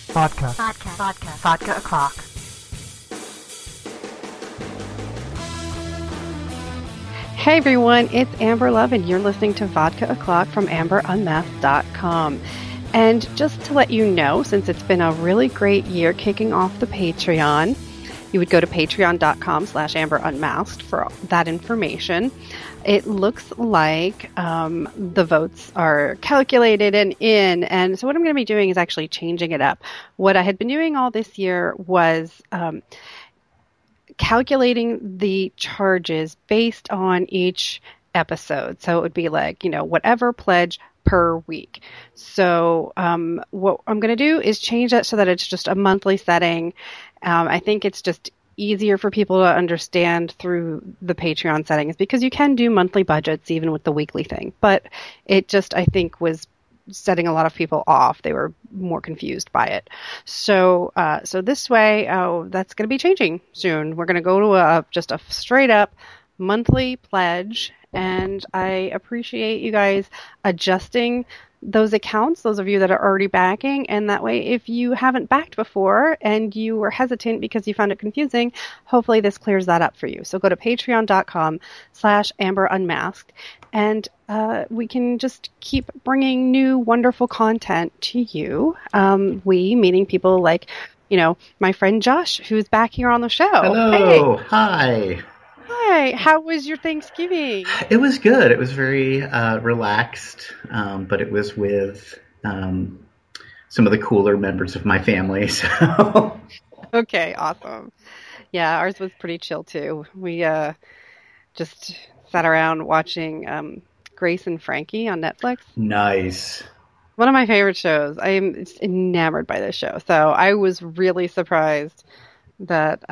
Vodka. Vodka o'clock. Hey everyone, it's Amber Love and you're listening to Vodka O'Clock from AmberUnmasked.com. And just to let you know, since it's been a really great year kicking off the Patreon, you would go to patreon.com/AmberUnmasked for that information. It looks like the votes are calculated and in. And so what I'm going to be doing is actually changing it up. What I had been doing all this year was calculating the charges based on each episode. So it would be like, whatever pledge per week. So what I'm going to do is change that so that it's just a monthly setting. I think it's just easier for people to understand through the Patreon settings because you can do monthly budgets even with the weekly thing. But it just, I think, was setting a lot of people off. They were more confused by it. So this way, that's going to be changing soon. We're going to go to just a straight up monthly pledge. And I appreciate you guys adjusting those accounts, those of you that are already backing. And that way, if you haven't backed before and you were hesitant because you found it confusing, hopefully this clears that up for you. So go to patreon.com/AmberUnmasked and we can just keep bringing new wonderful content to you. We, meaning people like, my friend Josh, who's back here on the show. Hello. Hey. Hi. Hi, how was your Thanksgiving? It was good. It was very relaxed, but it was with some of the cooler members of my family. So. Okay, awesome. Yeah, ours was pretty chill too. We just sat around watching Grace and Frankie on Netflix. Nice. One of my favorite shows. I am enamored by this show. So I was really surprised that,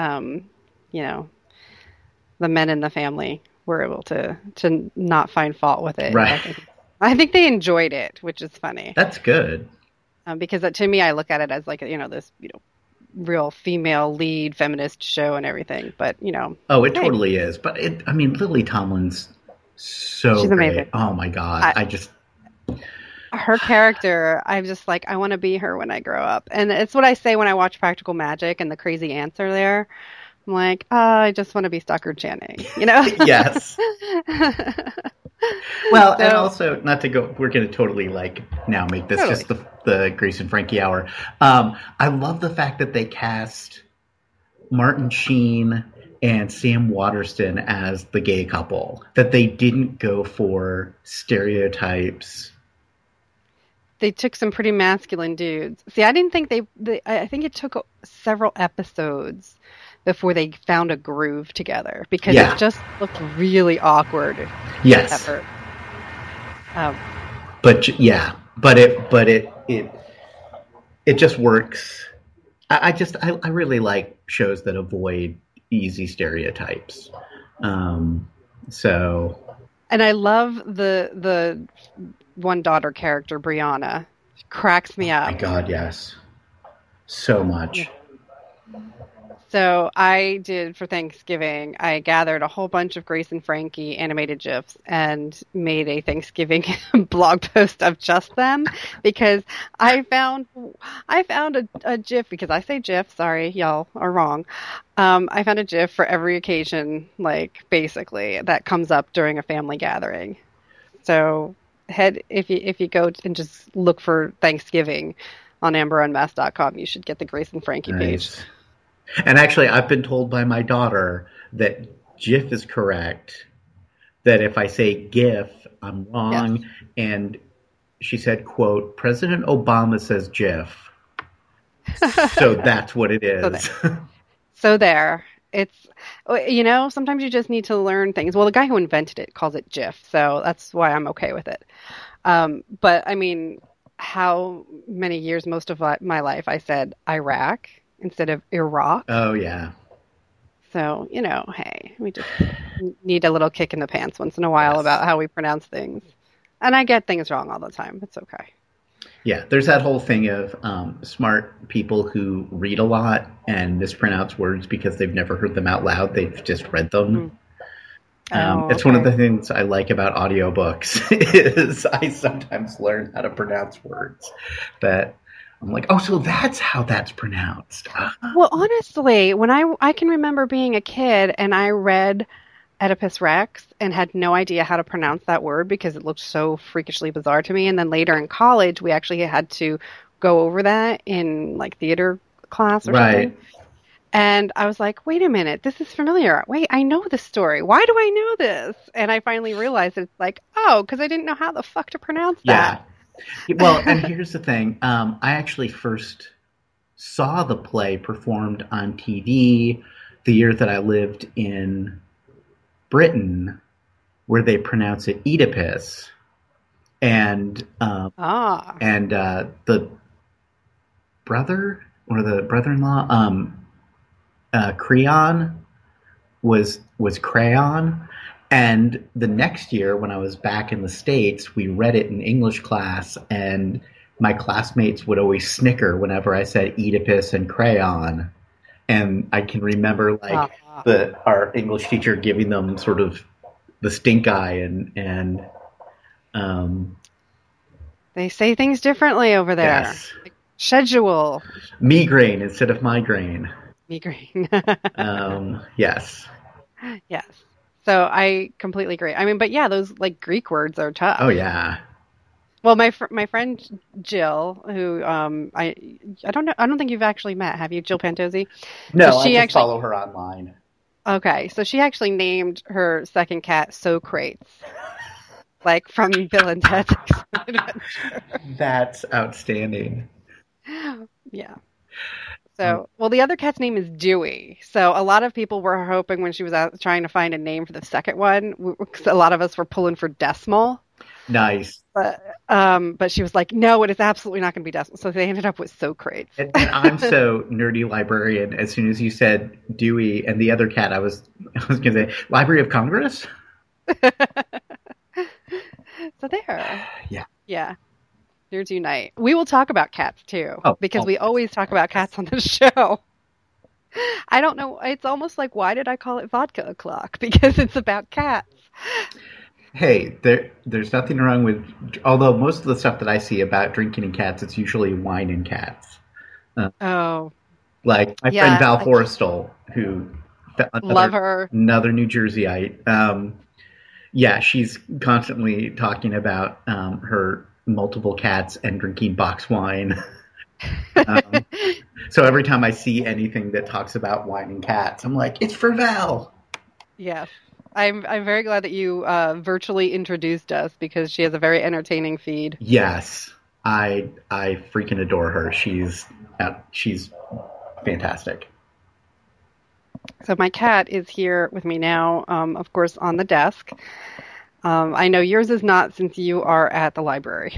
the men in the family were able to not find fault with it. Right. I think they enjoyed it, which is funny. That's good. Because to me, I look at it as like, this, real female lead feminist show and everything. But, Oh, it totally is. But Lily Tomlin's so she's amazing. Great. Oh my God. Her character, I'm just like, I want to be her when I grow up. And it's what I say when I watch Practical Magic and the crazy ants are there. I'm like, I just want to be Stockard Channing, Yes. Well, and also, not to go, we're going to totally now make this just the Grace and Frankie hour. I love the fact that they cast Martin Sheen and Sam Waterston as the gay couple, that they didn't go for stereotypes. They took some pretty masculine dudes. See, I didn't think I think it took several episodes before they found a groove together because it just looked really awkward. Yes. But it just works. I really like shows that avoid easy stereotypes. So. And I love the one daughter character, Brianna. She cracks me up. Oh my God, yes. So much. Yeah. So I did for Thanksgiving, I gathered a whole bunch of Grace and Frankie animated GIFs and made a Thanksgiving blog post of just them because I found a GIF, because I say GIF, sorry, y'all are wrong. I found a GIF for every occasion, basically, that comes up during a family gathering. So if you go and just look for Thanksgiving on AmberUnmasked.com, you should get the Grace and Frankie page. And actually, I've been told by my daughter that GIF is correct, that if I say GIF, I'm wrong. Yes. And she said, quote, President Obama says GIF. So that's what it is. So there. It's, sometimes you just need to learn things. Well, the guy who invented it calls it GIF, so that's why I'm okay with it. But, how many years, most of my life, I said Iraq instead of Iraq. Oh, yeah. So, hey, we just need a little kick in the pants once in a while about how we pronounce things. And I get things wrong all the time. It's okay. Yeah, there's that whole thing of smart people who read a lot and mispronounce words because they've never heard them out loud. They've just read them. It's one of the things I like about audiobooks is I sometimes learn how to pronounce words that I'm like, oh, so that's how that's pronounced. Well, honestly, when I can remember being a kid and I read Oedipus Rex and had no idea how to pronounce that word because it looked so freakishly bizarre to me. And then later in college, we actually had to go over that in like theater class or something. And I was like, wait a minute, this is familiar. Wait, I know this story. Why do I know this? And I finally realized it's like, oh, because I didn't know how the fuck to pronounce that. Yeah. Well, and here's the thing. I actually first saw the play performed on TV the year that I lived in Britain, where they pronounce it Oedipus. And the brother or the brother-in-law, Creon was Crayon. And the next year when I was back in the States, we read it in English class, and my classmates would always snicker whenever I said Oedipus and Crayon. And I can remember our English teacher giving them sort of the stink eye and they say things differently over there. Yes. Like schedule. Migraine instead of migraine. Migraine. Yes. Yes. So I completely agree. I mean, but yeah, those like Greek words are tough. Oh yeah. Well, my friend Jill, who I don't think you've actually met, have you, Jill Pantozzi? No, so I just follow her online. Okay, so she actually named her second cat Socrates, like from Bill and Ted's Adventure. That's outstanding. Yeah. So, well, the other cat's name is Dewey. So a lot of people were hoping when she was out trying to find a name for the second one, a lot of us were pulling for Decimal. Nice. But she was like, no, it is absolutely not going to be Decimal. So they ended up with Socrates. And I'm so nerdy librarian. As soon as you said Dewey and the other cat, I was going to say Library of Congress. So there. Yeah. Yeah. Nerds unite. We will talk about cats too, because we always talk about cats on the show. I don't know. It's almost like, why did I call it Vodka O'Clock? Because it's about cats. Hey, there's nothing wrong with, although most of the stuff that I see about drinking and cats, it's usually wine and cats. Like my friend Val Forrestal, who love her, another New Jerseyite. Yeah, she's constantly talking about her multiple cats and drinking box wine. So every time I see anything that talks about wine and cats, I'm like, it's for Val. Yes. I'm very glad that you virtually introduced us, because she has a very entertaining feed. Yes. I freaking adore her. She's fantastic. So my cat is here with me now, of course, on the desk. I know yours is not, since you are at the library.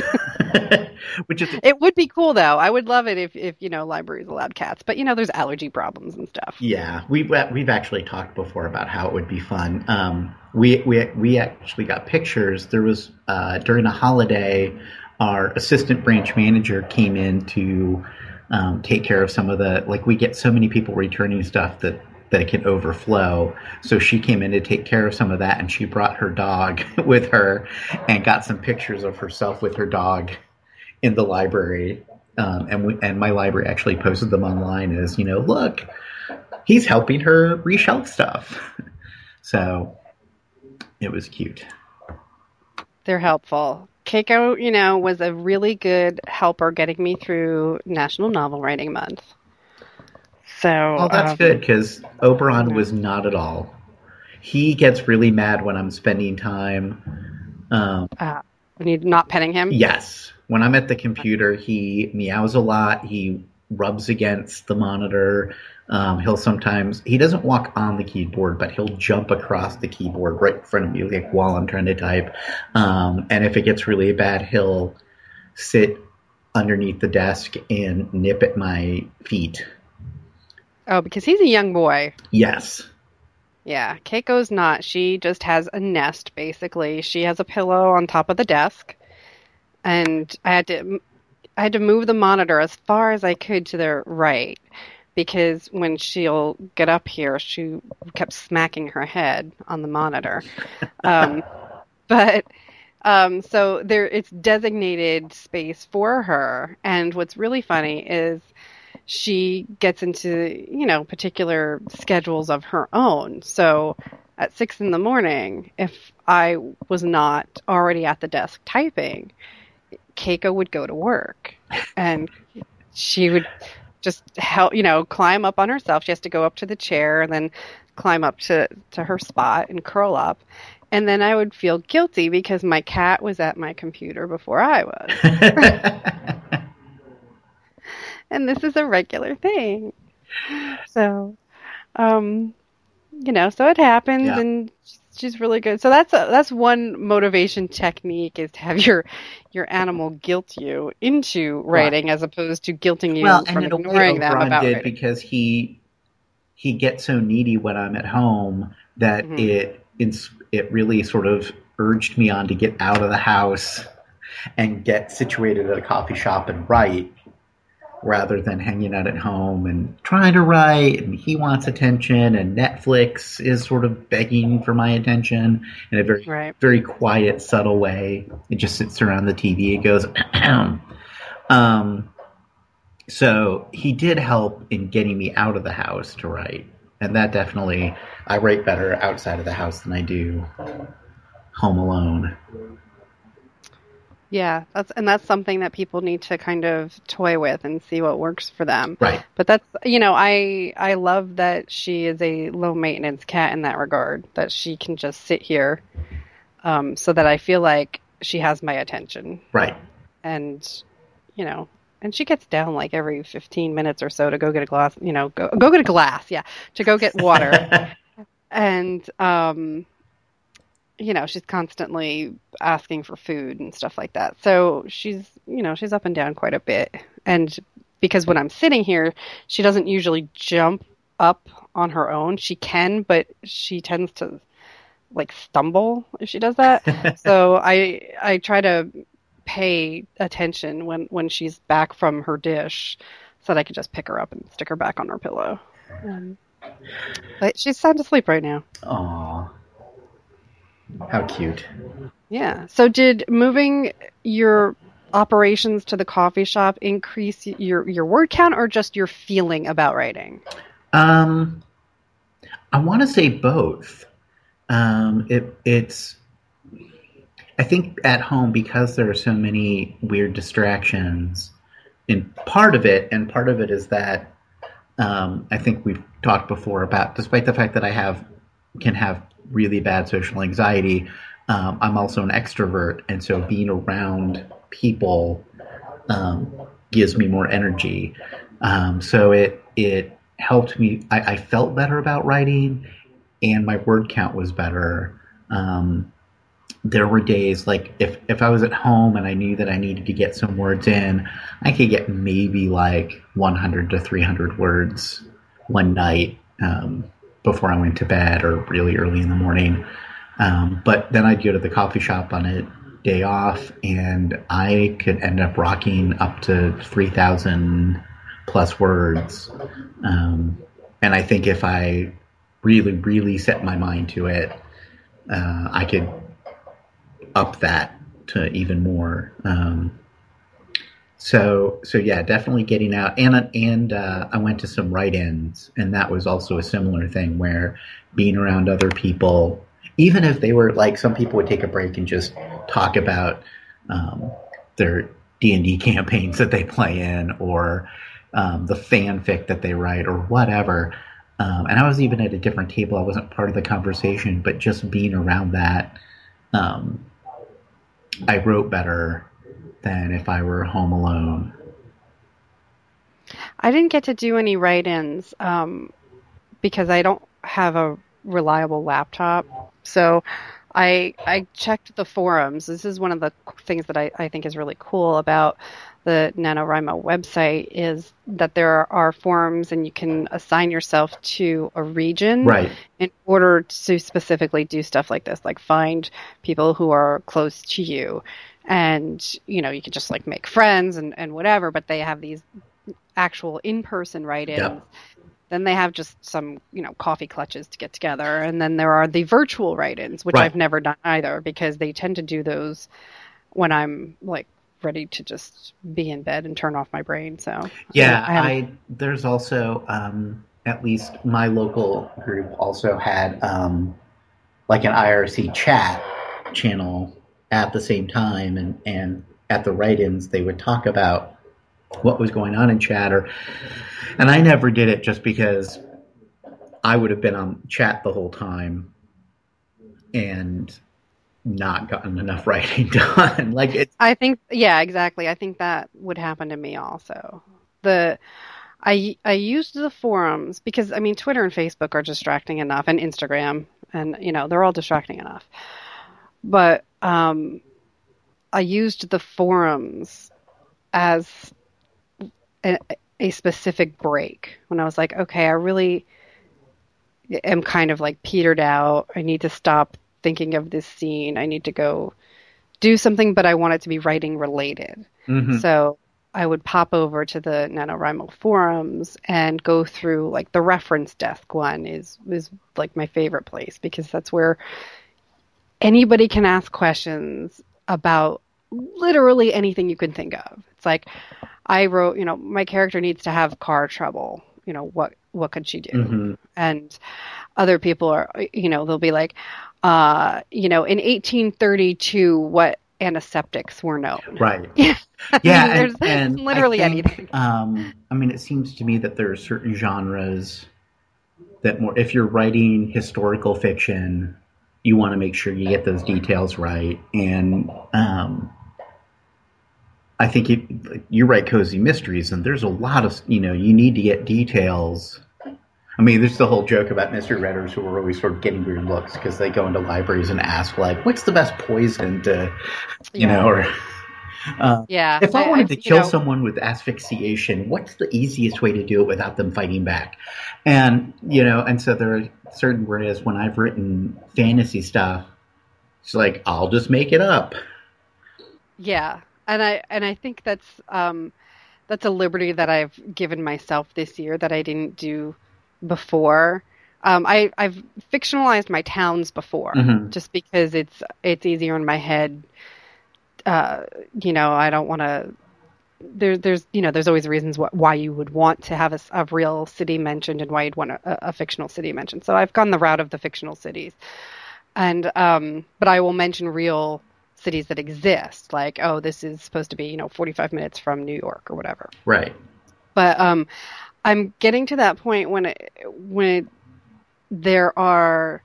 It would be cool though. I would love it if libraries allowed cats, but there's allergy problems and stuff. Yeah, we've actually talked before about how it would be fun. We actually got pictures. There was during a holiday, our assistant branch manager came in to take care of some of the, like, we get so many people returning stuff that it can overflow. So she came in to take care of some of that, and she brought her dog with her and got some pictures of herself with her dog in the library. And my library actually posted them online as, look, he's helping her reshelf stuff. So it was cute. They're helpful. Keiko, was a really good helper getting me through National Novel Writing Month. So, that's good, because Oberon was not at all. He gets really mad when I'm spending time. When you're not petting him? Yes. When I'm at the computer, he meows a lot. He rubs against the monitor. He doesn't walk on the keyboard, but he'll jump across the keyboard right in front of me, like while I'm trying to type. And if it gets really bad, he'll sit underneath the desk and nip at my feet. Oh, because he's a young boy. Yes. Yeah, Keiko's not. She just has a nest, basically. She has a pillow on top of the desk, and I had to move the monitor as far as I could to the right, because when she'll get up here, she kept smacking her head on the monitor. But So it's designated space for her. And what's really funny is she gets into, particular schedules of her own. So at 6 a.m, if I was not already at the desk typing, Keiko would go to work, and she would just help, climb up on herself. She has to go up to the chair and then climb up to her spot and curl up. And then I would feel guilty because my cat was at my computer before I was. And this is a regular thing. So, so it happens, and she's really good. So that's one motivation technique, is to have your animal guilt you into writing, as opposed to guilting you from ignoring them about writing. Because he gets so needy when I'm at home that it really sort of urged me on to get out of the house and get situated at a coffee shop and write, rather than hanging out at home and trying to write. And he wants attention, and Netflix is sort of begging for my attention in a very, very quiet, subtle way. It just sits around the TV. It goes, so he did help in getting me out of the house to write. And that definitely, I write better outside of the house than I do home alone. Yeah, that's something that people need to kind of toy with and see what works for them. Right. But that's, I love that she is a low maintenance cat in that regard, that she can just sit here, so that I feel like she has my attention. Right. And, and she gets down like every 15 minutes or so to go get a glass, go get a glass, to go get water. And, she's constantly asking for food and stuff like that. So she's up and down quite a bit. And because when I'm sitting here, she doesn't usually jump up on her own. She can, but she tends to stumble if she does that. So I try to pay attention when she's back from her dish, so that I can just pick her up and stick her back on her pillow. But she's sound asleep right now. Aww. How cute. Yeah. So did moving your operations to the coffee shop increase your word count, or just your feeling about writing? I want to say both. It's I think at home, because there are so many weird distractions, and part of it is that I think we've talked before about, despite the fact that I can have really bad social anxiety, I'm also an extrovert, and so being around people gives me more energy. So it helped me. I felt better about writing, and my word count was better. There were days, like if I was at home and I knew that I needed to get some words in, I could get maybe 100 to 300 words one night before I went to bed, or really early in the morning. But then I'd go to the coffee shop on a day off, and I could end up rocking up to 3,000 plus words. And I think if I really, really set my mind to it, I could up that to even more. So yeah, definitely getting out. And I went to some write-ins, and that was also a similar thing, where being around other people, even if they were some people would take a break and just talk about their D&D campaigns that they play in, or the fanfic that they write, or whatever. And I was even at a different table. I wasn't part of the conversation, but just being around that, I wrote better than if I were home alone. I didn't get to do any write-ins because I don't have a reliable laptop. So I checked the forums. This is one of the things that I think is really cool about the NaNoWriMo website, is that there are forums, and you can assign yourself to a region in order to specifically do stuff like this, like find people who are close to you. And, you can just make friends and whatever, but they have these actual in-person write-ins Then they have just some, coffee clutches to get together. And then there are the virtual write-ins, which Right. I've never done either, because they tend to do those when I'm like ready to just be in bed and turn off my brain. So yeah, there's also at least my local group also had like an IRC chat channel at the same time, and at the write-ins they would talk about what was going on in chat, and I never did it just because I would have been on chat the whole time and not gotten enough writing done. Like it's I think, yeah, exactly. I think that would happen to me also. I used the forums because, I mean, Twitter and Facebook are distracting enough, and Instagram, and they're all distracting enough. But I used the forums as a specific break when I was like, okay, I really am kind of like petered out. I need to stop thinking of this scene. I need to go do something, but I want it to be writing related. Mm-hmm. So I would pop over to the NaNoWriMo forums and go through, like, the reference desk one is like my favorite place, because that's where anybody can ask questions about literally anything you can think of. It's like, I wrote, my character needs to have car trouble. What could she do? Mm-hmm. And other people are, they'll be like, in 1832, what antiseptics were known? Right. Yeah. Yeah, there's literally anything. It seems to me that there are certain genres that if you're writing historical fiction, you want to make sure you get those details right. And I think you write cozy mysteries, and there's a lot of, you need to get details. I mean, there's the whole joke about mystery writers who are always sort of getting weird looks because they go into libraries and ask, like, what's the best poison to, or... If I wanted to kill someone with asphyxiation, what's the easiest way to do it without them fighting back? And, and so there are certain, whereas when I've written fantasy stuff, it's like, I'll just make it up. Yeah. And I think that's a liberty that I've given myself this year that I didn't do before. I've fictionalized my towns before, mm-hmm. just because it's easier in my head. I don't want to. There's always reasons why you would want to have a real city mentioned and why you'd want a fictional city mentioned. So I've gone the route of the fictional cities, and but I will mention real cities that exist. Like, oh, this is supposed to be 45 minutes from New York or whatever. Right. But I'm getting to that point when there are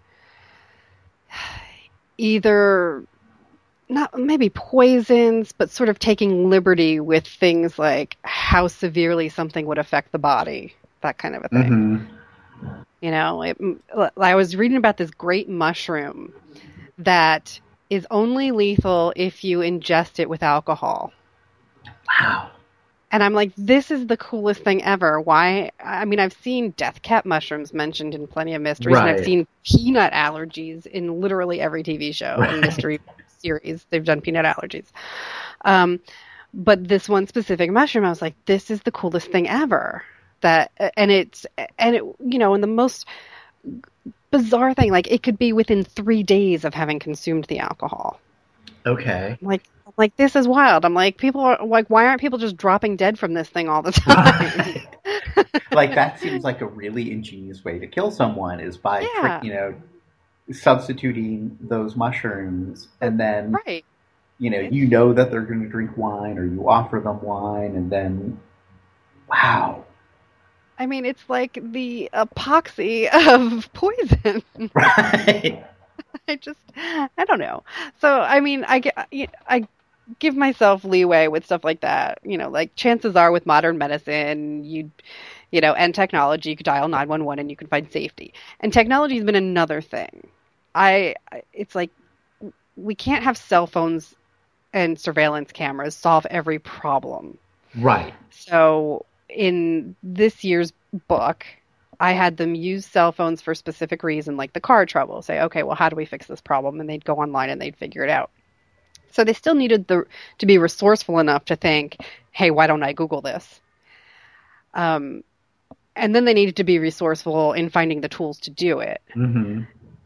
either not maybe poisons, but sort of taking liberty with things like how severely something would affect the body, that kind of a thing. Mm-hmm. I was reading about this great mushroom that is only lethal if you ingest it with alcohol. Wow. And I'm like, this is the coolest thing ever. Why? I mean, I've seen death cap mushrooms mentioned in plenty of mysteries, right. and I've seen peanut allergies in literally every TV show and mystery series. They've done peanut allergies. But this one specific mushroom, I was like, this is the coolest thing ever. And it, and the most bizarre thing, like, it could be within 3 days of having consumed the alcohol. Okay. Like, this is wild. I'm like, people are like, why aren't people just dropping dead from this thing all the time? Like, that seems like a really ingenious way to kill someone is by, substituting those mushrooms, and then, right. that they're going to drink wine, or you offer them wine, and then, wow. I mean, it's like the epoxy of poison. Right. I don't know. So, I mean, I give myself leeway with stuff like that. Like, chances are with modern medicine, and technology, you could dial 911 and you can find safety. And technology has been another thing. It's like, we can't have cell phones and surveillance cameras solve every problem. Right. So in this year's book, I had them use cell phones for a specific reason, like the car trouble. Say, okay, well, how do we fix this problem? And they'd go online and they'd figure it out. So they still needed to be resourceful enough to think, hey, why don't I Google this? And and then they needed to be resourceful in finding the tools to do it. Mm-hmm.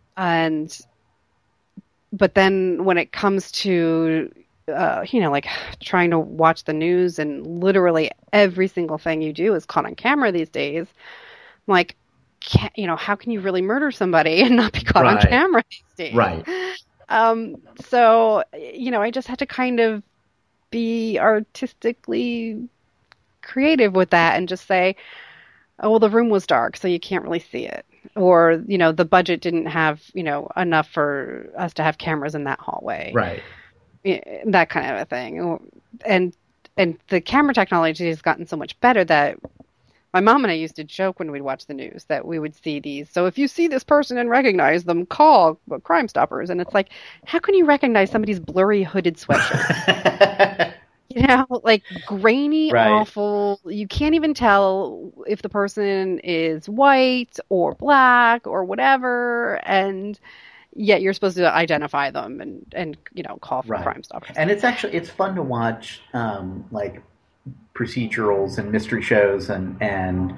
But then when it comes to, like trying to watch the news and literally every single thing you do is caught on camera these days, I'm like, how can you really murder somebody and not be caught on camera these days? Right. So, I just had to kind of be artistically creative with that and just say, oh, well, the room was dark, so you can't really see it. Or, the budget didn't have, enough for us to have cameras in that hallway. Right. That kind of a thing. And the camera technology has gotten so much better that my mom and I used to joke when we'd watch the news that we would see these. So if you see this person and recognize them, call Crime Stoppers. And it's like, how can you recognize somebody's blurry hooded sweatshirt? Like grainy, awful. You can't even tell if the person is white or black or whatever. And yet you're supposed to identify them and call for Crime Stoppers. And it's fun to watch, like procedurals and mystery shows and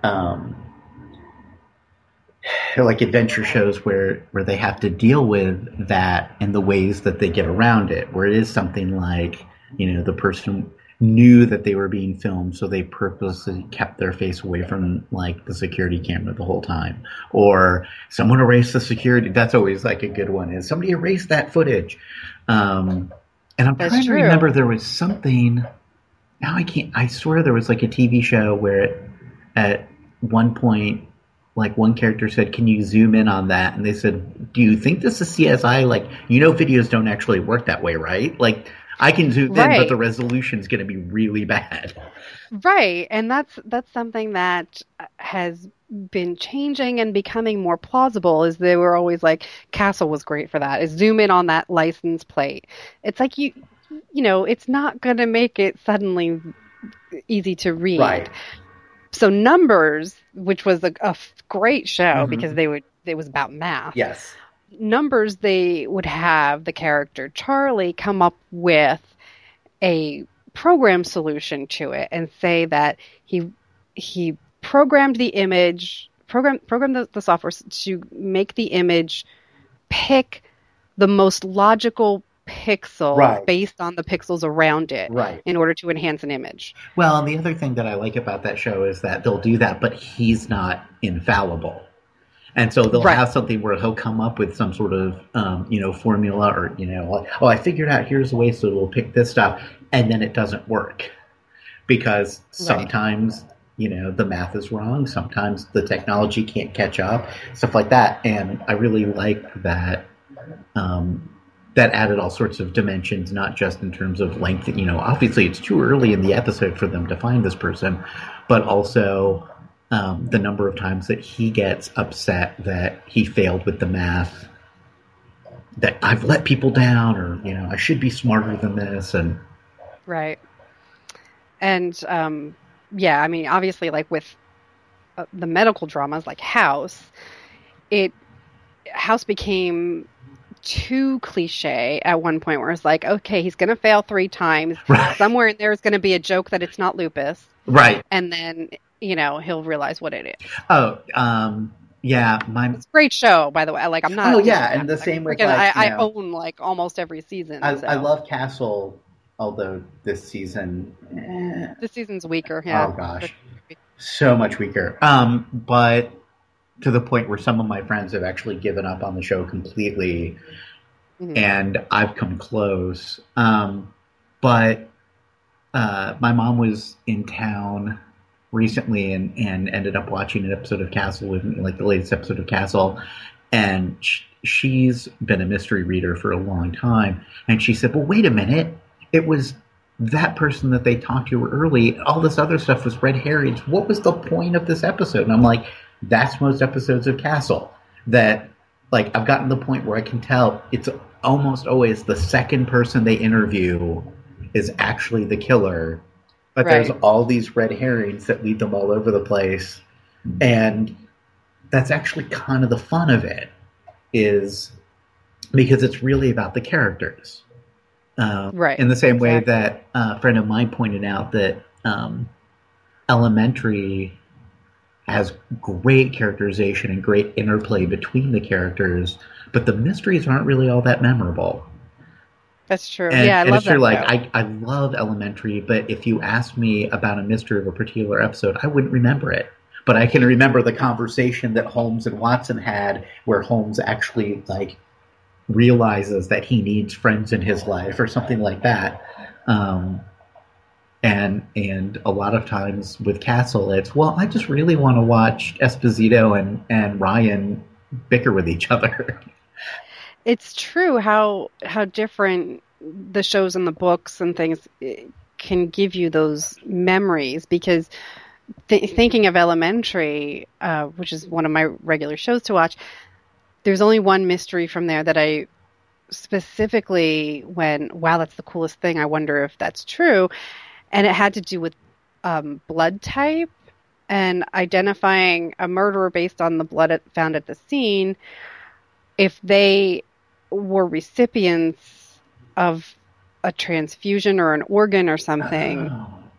like adventure shows where they have to deal with that and the ways that they get around it, where it is something like, the person knew that they were being filmed, so they purposely kept their face away from like the security camera the whole time, or someone erased the security. That's always like a good one, is somebody erased that footage. And I'm trying to remember, there was something. Now I can't. I swear there was like a TV show where at one point, like one character said, "Can you zoom in on that?" And they said, "Do you think this is CSI? Like, videos don't actually work that way, right? Like, I can zoom in, but the resolution is going to be really bad." Right, and that's something that has been changing and becoming more plausible. Is they were always like, Castle was great for that. Is zoom in on that license plate. It's like it's not going to make it suddenly easy to read. Right. So Numbers, which was a great show because it was about math. Yes. Numbers, they would have the character Charlie come up with a program solution to it and say that he programmed the image, programmed the software to make the image pick the most logical pixel based on the pixels around it in order to enhance an image. Well, and the other thing that I like about that show is that they'll do that, but he's not infallible. And so they'll have something where he'll come up with some sort of, formula or, like, I figured out here's the way, so it'll pick this stuff. And then it doesn't work because sometimes, the math is wrong. Sometimes the technology can't catch up, stuff like that. And I really like that. That added all sorts of dimensions, not just in terms of length. Obviously it's too early in the episode for them to find this person, but also the number of times that he gets upset that he failed with the math, that I've let people down, or, I should be smarter than this. And And, obviously, like with the medical dramas like House became too cliche at one point where it's like, okay, he's going to fail 3 times. Somewhere in there is going to be a joke that it's not lupus. Right. And then, he'll realize what it is. Oh, yeah. It's a great show, by the way. Like, I'm not. Oh, yeah. And the same with, I own, like, almost every season. I love Castle, although this season. This season's weaker, yeah. Oh, gosh. So much weaker. But to the point where some of my friends have actually given up on the show completely, and I've come close. But my mom was in town recently and ended up watching an episode of Castle with me, like the latest episode of Castle, and she's been a mystery reader for a long time, and she said, well, wait a minute, it was that person that they talked to early, all this other stuff was red herrings. What was the point of this episode? And I'm like, that's most episodes of Castle. That, like, I've gotten to the point where I can tell it's almost always the second person they interview is actually the killer. But there's all these red herrings that lead them all over the place. And that's actually kind of the fun of it, is because it's really about the characters. In the same way that a friend of mine pointed out that Elementary has great characterization and great interplay between the characters, but the mysteries aren't really all that memorable. That's true. And, yeah, I and love it's true, that. like I love Elementary, but if you asked me about a mystery of a particular episode, I wouldn't remember it. But I can remember the conversation that Holmes and Watson had, where Holmes actually like realizes that he needs friends in his life or something like that. And a lot of times with Castle, it's, well, I just really want to watch Esposito and Ryan bicker with each other. It's true how different the shows and the books and things can give you those memories, because thinking of Elementary, which is one of my regular shows to watch, there's only one mystery from there that I specifically went, wow, that's the coolest thing. I wonder if that's true. And it had to do with blood type and identifying a murderer based on the blood found at the scene. If they were recipients of a transfusion or an organ or something,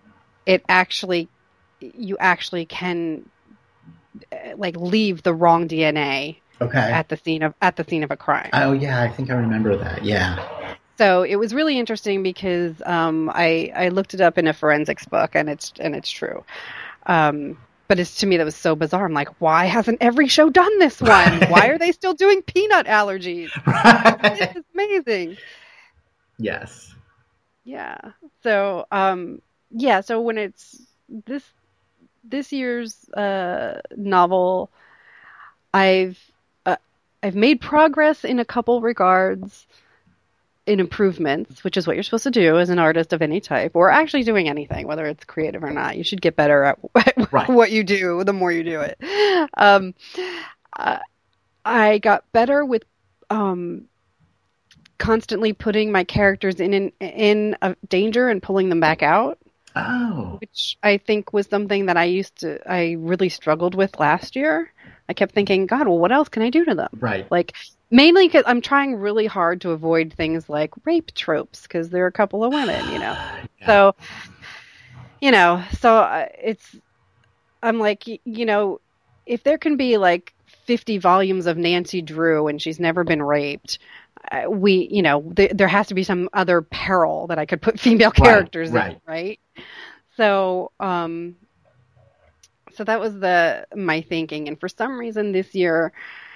you actually can like leave the wrong DNA at the scene of a crime. Oh yeah, I think I remember that. Yeah. So it was really interesting because I looked it up in a forensics book, and it's true. But to me that was so bizarre. I'm like, why hasn't every show done this one? Right. Why are they still doing peanut allergies? Right. This is amazing. Yes. Yeah. So so when it's this year's novel, I've made progress in a couple regards. In improvements, which is what you're supposed to do as an artist of any type, or actually doing anything, whether it's creative or not. You should get better at what you do the more you do it. I got better with constantly putting my characters in danger and pulling them back out. Oh. Which I think was something that I really struggled with last year. I kept thinking, God, well, what else can I do to them? Right. Like, mainly because I'm trying really hard to avoid things like rape tropes, because there are a couple of women, Yeah. So, I'm like, if there can be like 50 volumes of Nancy Drew and she's never been raped, there has to be some other peril that I could put female characters in, right? So, so that was my thinking, and for some reason this year,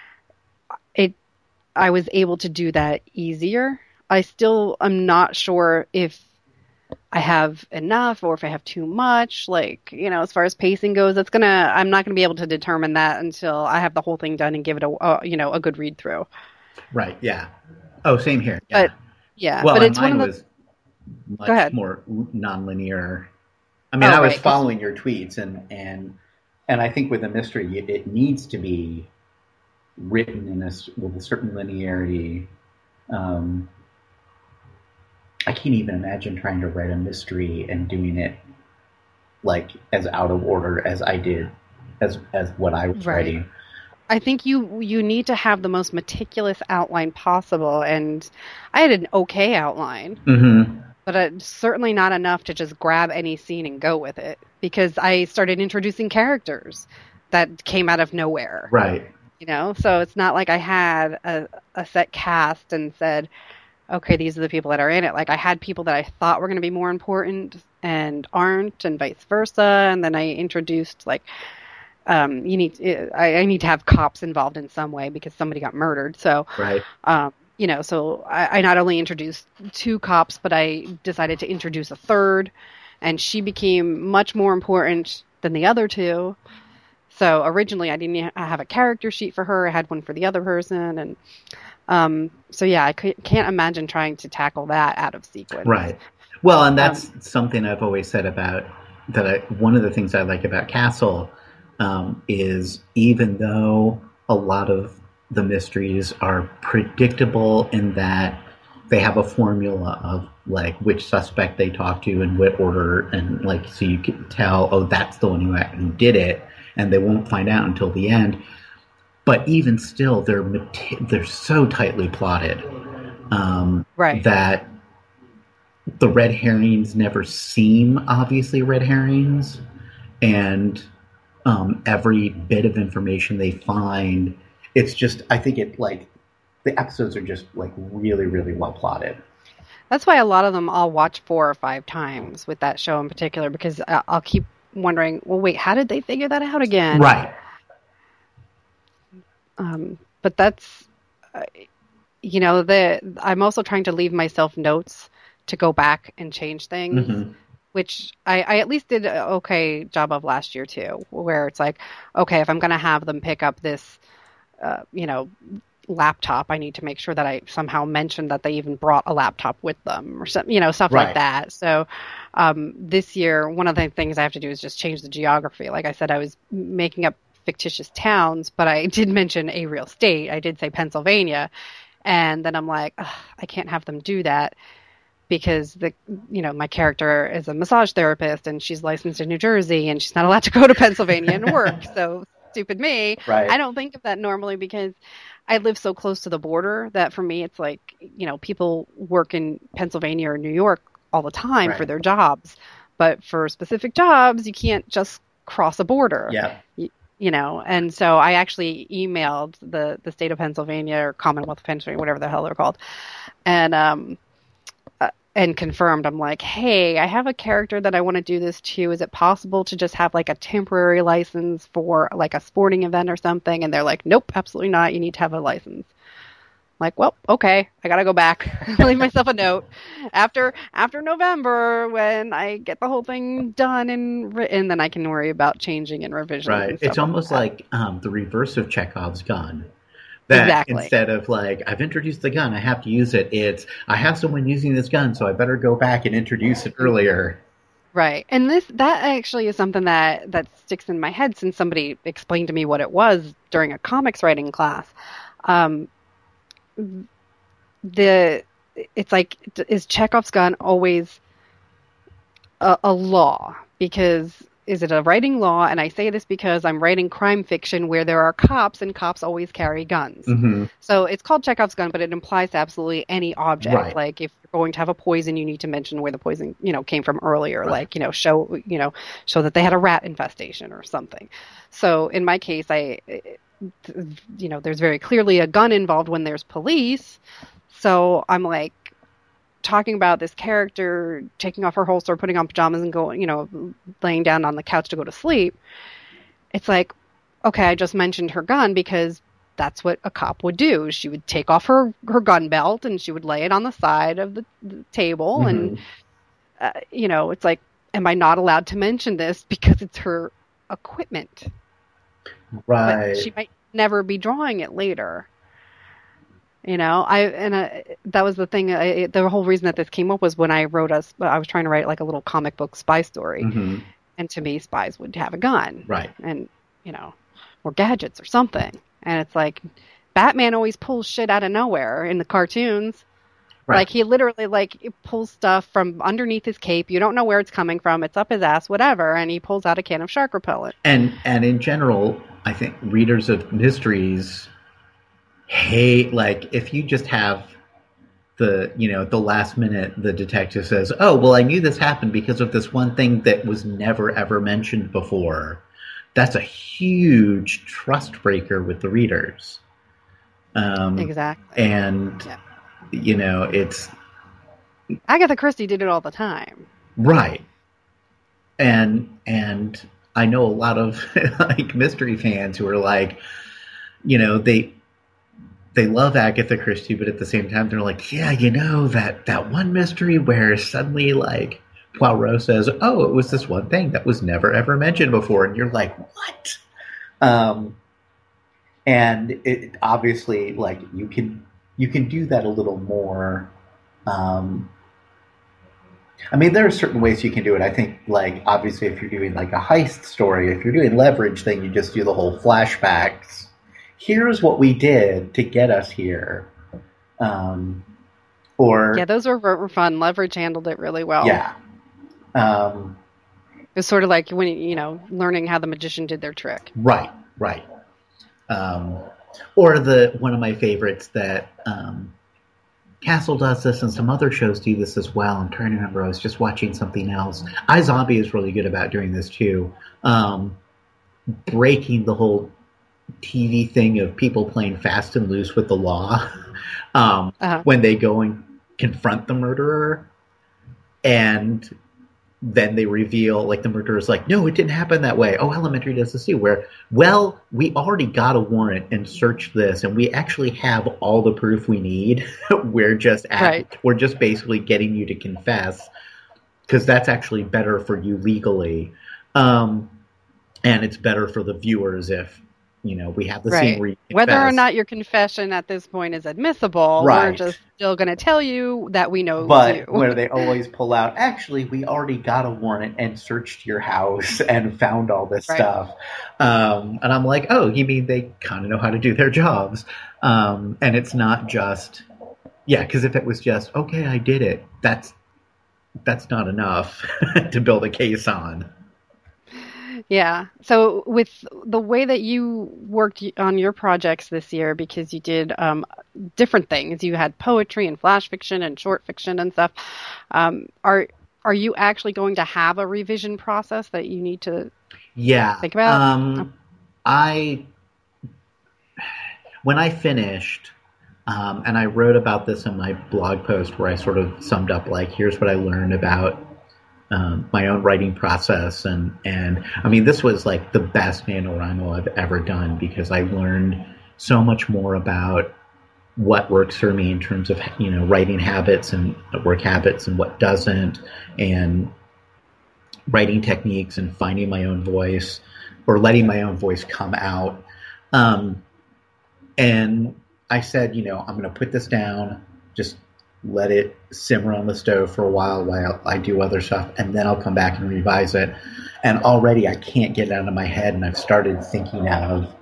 I was able to do that easier. I still am not sure if I have enough or if I have too much. Like, as far as pacing goes, I'm not gonna be able to determine that until I have the whole thing done and give it a good read through. Right. Yeah. Oh, same here. Yeah. Well, but it's mine one of was much more nonlinear. I mean, I was following your tweets, and I think with a mystery, it needs to be written with a certain linearity. I can't even imagine trying to write a mystery and doing it like as out of order as I did, as what I was writing. I think you need to have the most meticulous outline possible, and I had an okay outline, but certainly not enough to just grab any scene and go with it, because I started introducing characters that came out of nowhere. Right. So it's not like I had a set cast and said, okay, these are the people that are in it. Like, I had people that I thought were going to be more important and aren't, and vice versa. And then I introduced I need to have cops involved in some way because somebody got murdered. So, right. So I not only introduced 2 cops, but I decided to introduce a third, and she became much more important than the other 2. So originally I didn't have a character sheet for her. I had one for the other person. And I can't imagine trying to tackle that out of sequence. Right. Well, and that's something I've always said about that. One of the things I like about Castle is, even though a lot of the mysteries are predictable in that they have a formula of like which suspect they talk to and what order, and like, so you can tell, oh, that's the one who did it. And they won't find out until the end. But even still, they're so tightly plotted that the red herrings never seem obviously red herrings, and every bit of information they find. It's just, I think the episodes are just like really, really well plotted. That's why a lot of them I'll watch 4 or 5 times with that show in particular, because I'll keep wondering, well, wait, how did they figure that out again? Right. But that's, I'm also trying to leave myself notes to go back and change things, which I at least did an okay job of last year too, where it's like, okay, if I'm going to have them pick up this, laptop, I need to make sure that I somehow mention that they even brought a laptop with them or something, stuff Right. like that. So this year, one of the things I have to do is just change the geography. Like I said, I was making up fictitious towns, but I did mention a real state. I did say Pennsylvania. And then I'm like, I can't have them do that because my character is a massage therapist and she's licensed in New Jersey and she's not allowed to go to Pennsylvania and work. So stupid me. Right. I don't think of that normally because I live so close to the border that for me, it's like, people work in Pennsylvania or New York all the time Right. for their jobs. But for specific jobs, you can't just cross a border. Yeah. And so I actually emailed the state of Pennsylvania or Commonwealth of Pennsylvania, whatever the hell they're called, and confirmed. I'm like, hey, I have a character that I want to do this to. Is it possible to just have like a temporary license for like a sporting event or something? And they're like, nope, absolutely not. You need to have a license. I'm like, well, okay, I got to go back. Leave myself a note. After November, when I get the whole thing done and written, then I can worry about changing and revision. Right. And stuff It's almost like the reverse of Chekhov's gun. That Exactly. Instead of like, I've introduced the gun, I have to use it. It's, I have someone using this gun, so I better go back and introduce it earlier. Right. And that actually is something that sticks in my head since somebody explained to me what it was during a comics writing class. It's like, is Chekhov's gun always a law? Because is it a writing law? And I say this because I'm writing crime fiction where there are cops and cops always carry guns. Mm-hmm. So it's called Chekhov's gun, but it implies absolutely any object. Right. Like if you're going to have a poison, you need to mention where the poison, came from earlier. Right. Like, show that they had a rat infestation or something. So in my case, there's very clearly a gun involved when there's police. So I'm like talking about this character taking off her holster, putting on pajamas and going, laying down on the couch to go to sleep. It's like, okay, I just mentioned her gun because that's what a cop would do. She would take off her gun belt and she would lay it on the side of the table. Mm-hmm. And, it's like, am I not allowed to mention this because it's her equipment? Right. But she might never be drawing it later. That was the thing. The whole reason that this came up was when I was trying to write like a little comic book spy story. Mm-hmm. And to me, spies would have a gun. Right. And, or gadgets or something. And it's like, Batman always pulls shit out of nowhere in the cartoons. Right. Like he literally pulls stuff from underneath his cape. You don't know where it's coming from. It's up his ass, whatever. And he pulls out a can of shark repellent. And in general, I think readers of mysteries hate, like, if you just have the last minute, the detective says, oh, well, I knew this happened because of this one thing that was never, ever mentioned before. That's a huge trust breaker with the readers. Exactly. And, it's... Agatha Christie did it all the time. Right. And I know a lot of like mystery fans who are like, they love Agatha Christie, but at the same time they're like, yeah, that one mystery where suddenly like Poirot says, oh, it was this one thing that was never ever mentioned before, and you're like, what? And it obviously, like, you can do that a little more. I mean, there are certain ways you can do it. I think, like, obviously, if you're doing like a heist story, if you're doing Leverage, then you just do the whole flashbacks. Here's what we did to get us here. Yeah, those were fun. Leverage handled it really well. Yeah. It was sort of like when learning how the magician did their trick. Right. Or one of my favorites that Castle does this, and some other shows do this as well. I'm trying to remember. I was just watching something else. iZombie is really good about doing this too. breaking the whole TV thing of people playing fast and loose with the law when they go and confront the murderer, and then they reveal, like, the murderer's like, no, it didn't happen that way. Oh, Elementary does this too, where, well, we already got a warrant and searched this, and we actually have all the proof we need. We're just basically getting you to confess, because that's actually better for you legally. And it's better for the viewers if, we have the scene where you confess. Whether or not your confession at this point is admissible, we're just still going to tell you that we know you. But where they always pull out, actually, we already got a warrant and searched your house and found all this stuff. And I'm like, oh, you mean they kind of know how to do their jobs. And it's not just, because if it was just, okay, I did it, that's not enough to build a case on. Yeah. So with the way that you worked on your projects this year, because you did different things, you had poetry and flash fiction and short fiction and stuff. Are you actually going to have a revision process that you need to think about? When I finished, and I wrote about this in my blog post where I sort of summed up, like, here's what I learned about my own writing process, and I mean, this was like the best NaNoWriMo I've ever done, because I learned so much more about what works for me in terms of writing habits and work habits, and what doesn't, and writing techniques, and finding my own voice, or letting my own voice come out. And I said, I'm going to put this down, just let it simmer on the stove for a while I do other stuff, and then I'll come back and revise it. And already I can't get it out of my head, and I've started thinking of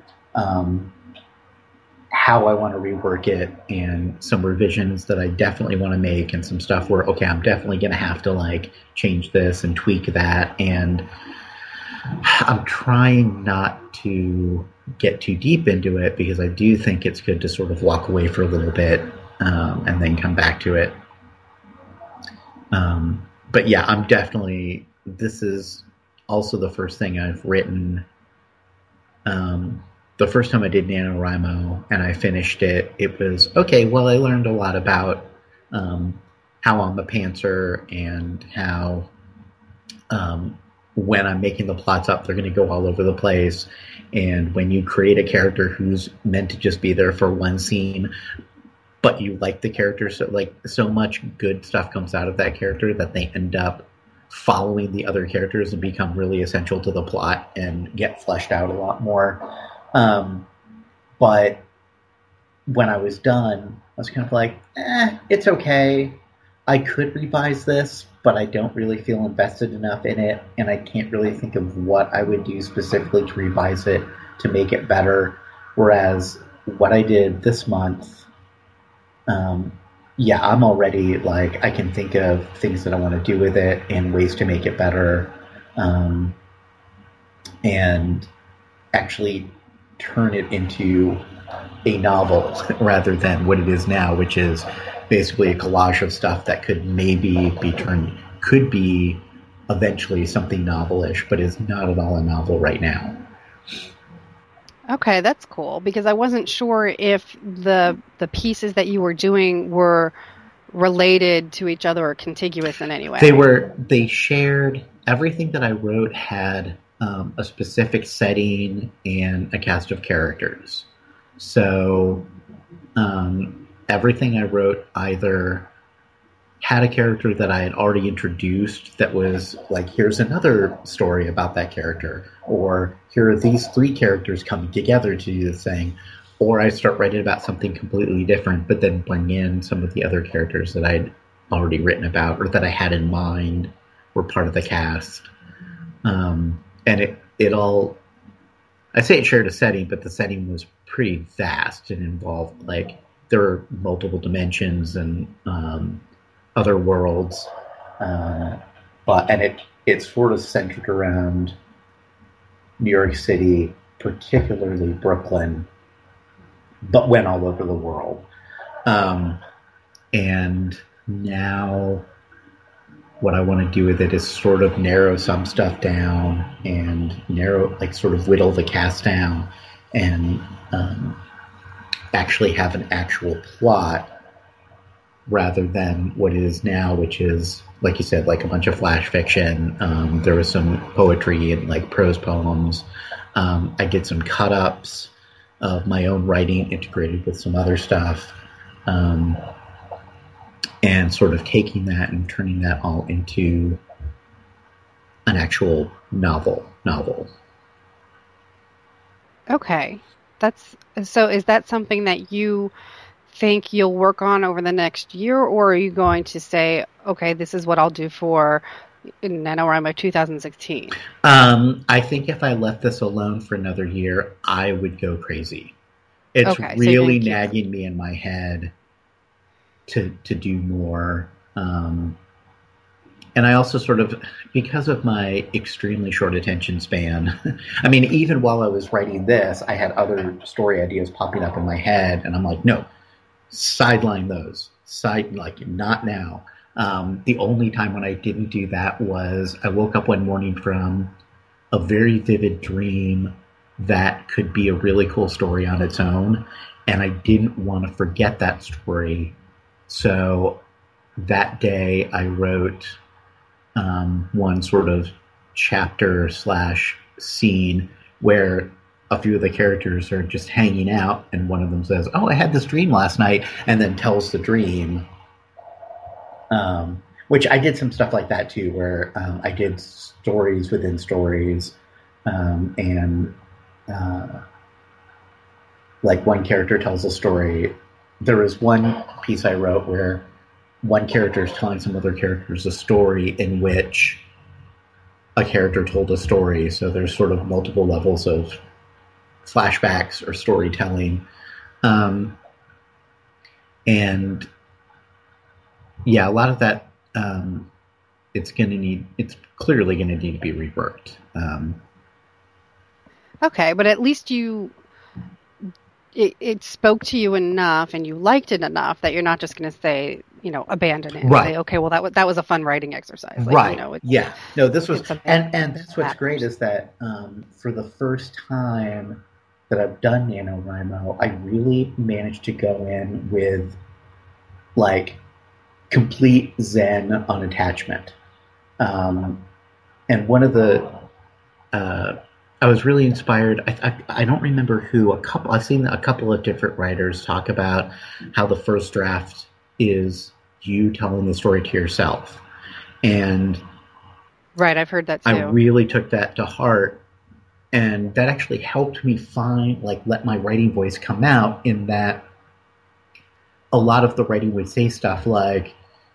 how I want to rework it, and some revisions that I definitely want to make, and some stuff where, okay, I'm definitely going to have to, like, change this and tweak that. And I'm trying not to get too deep into it, because I do think it's good to sort of walk away for a little bit and then come back to it. But yeah, I'm definitely, this is also the first thing I've written. The first time I did NaNoWriMo and I finished it, it was, okay, well, I learned a lot about how I'm a pantser, and how when I'm making the plots up, they're going to go all over the place. And when you create a character who's meant to just be there for one scene, but you like the character, so much good stuff comes out of that character that they end up following the other characters and become really essential to the plot and get fleshed out a lot more. But when I was done, I was kind of like, it's okay. I could revise this, but I don't really feel invested enough in it, and I can't really think of what I would do specifically to revise it to make it better. Whereas what I did this month, I'm already, like, I can think of things that I want to do with it and ways to make it better, and actually turn it into a novel rather than what it is now, which is basically a collage of stuff that could maybe could be eventually something novelish, but is not at all a novel right now. Okay, that's cool, because I wasn't sure if the pieces that you were doing were related to each other or contiguous in any way. They shared, everything that I wrote had a specific setting and a cast of characters. So everything I wrote either had a character that I had already introduced that was like, here's another story about that character, or here are these three characters coming together to do this thing, or I start writing about something completely different, but then bring in some of the other characters that I'd already written about or that I had in mind were part of the cast. And it all, I say it shared a setting, but the setting was pretty vast and involved, like, there are multiple dimensions and other worlds, but it's sort of centered around New York City, particularly Brooklyn, but went all over the world. And now what I want to do with it is sort of narrow some stuff down and sort of whittle the cast down and actually have an actual plot rather than what it is now, which is, like you said, like a bunch of flash fiction. There was some poetry and like prose poems. I did some cut-ups of my own writing integrated with some other stuff. And sort of taking that and turning that all into an actual novel. Okay. So is that something that you think you'll work on over the next year, or are you going to say, okay, this is what I'll do for NaNoWriMo 2016? I think if I left this alone for another year, I would go crazy. It's really nagging me in my head to do more. And I also sort of, because of my extremely short attention span, I mean, even while I was writing this, I had other story ideas popping up in my head, and I'm like, no, sideline those. Not now. The only time when I didn't do that was I woke up one morning from a very vivid dream that could be a really cool story on its own, and I didn't want to forget that story. So that day I wrote one sort of chapter / scene where a few of the characters are just hanging out, and one of them says, "Oh, I had this dream last night," and then tells the dream. Which I did some stuff like that too, where I did stories within stories, and like one character tells a story. There was one piece I wrote where one character is telling some other characters a story in which a character told a story. So there's sort of multiple levels of flashbacks or storytelling. And yeah, a lot of that, it's clearly going to need to be reworked. Okay, but at least it spoke to you enough and you liked it enough that you're not just going to say, abandon it and say, okay, well, that was a fun writing exercise. Right. Yeah. No, this was, and that's what's great is that for the first time that I've done NaNoWriMo, I really managed to go in with like complete zen on attachment. And one of the, I was really inspired. I don't remember who. I've seen a couple of different writers talk about how the first draft is you telling the story to yourself, and right, I've heard that too. I really took that to heart, and that actually helped me let my writing voice come out. In that, a lot of the writing would say stuff like,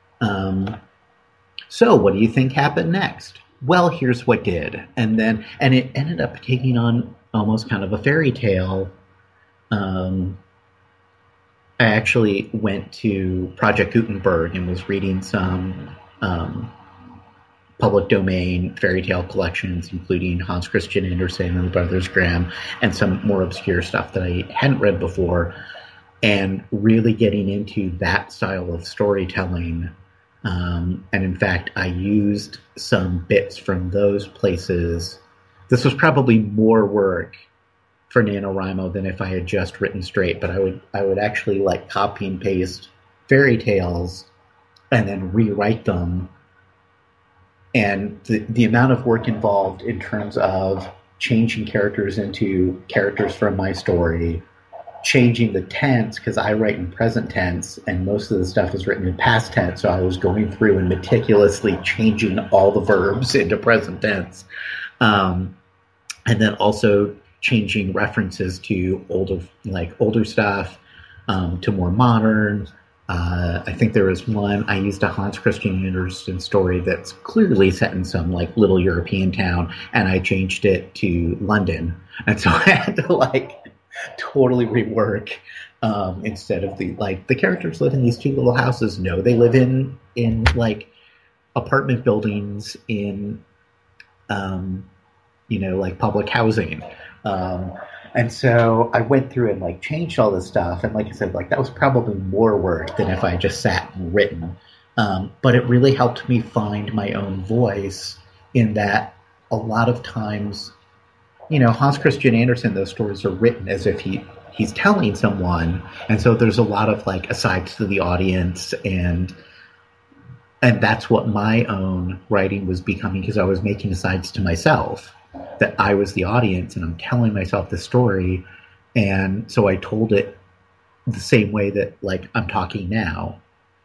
"So, what do you think happened next?" Well, here's what did. And it ended up taking on almost kind of a fairy tale. I actually went to Project Gutenberg and was reading some public domain fairy tale collections, including Hans Christian Andersen and the Brothers Grimm, and some more obscure stuff that I hadn't read before, and really getting into that style of storytelling. And in fact, I used some bits from those places. This was probably more work for NaNoWriMo than if I had just written straight, but I would actually like copy and paste fairy tales and then rewrite them. And the amount of work involved in terms of changing characters into characters from my story, changing the tense, because I write in present tense and most of the stuff is written in past tense, so I was going through and meticulously changing all the verbs into present tense, and then also changing references to older stuff to more modern. I think there was one I used a Hans Christian Andersen story that's clearly set in some like little European town, and I changed it to London, and so I had to totally rework, instead of the characters live in these two little houses. No, they live in like apartment buildings in public housing, and so I went through and changed all this stuff, and like I said, that was probably more work than if I just sat and written. But it really helped me find my own voice in that a lot of times, Hans Christian Andersen, those stories are written as if he's telling someone. And so there's a lot of like asides to the audience, and that's what my own writing was becoming, because I was making asides to myself, that I was the audience and I'm telling myself the story. And so I told it the same way that like I'm talking now.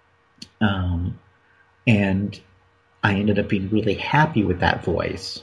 And I ended up being really happy with that voice.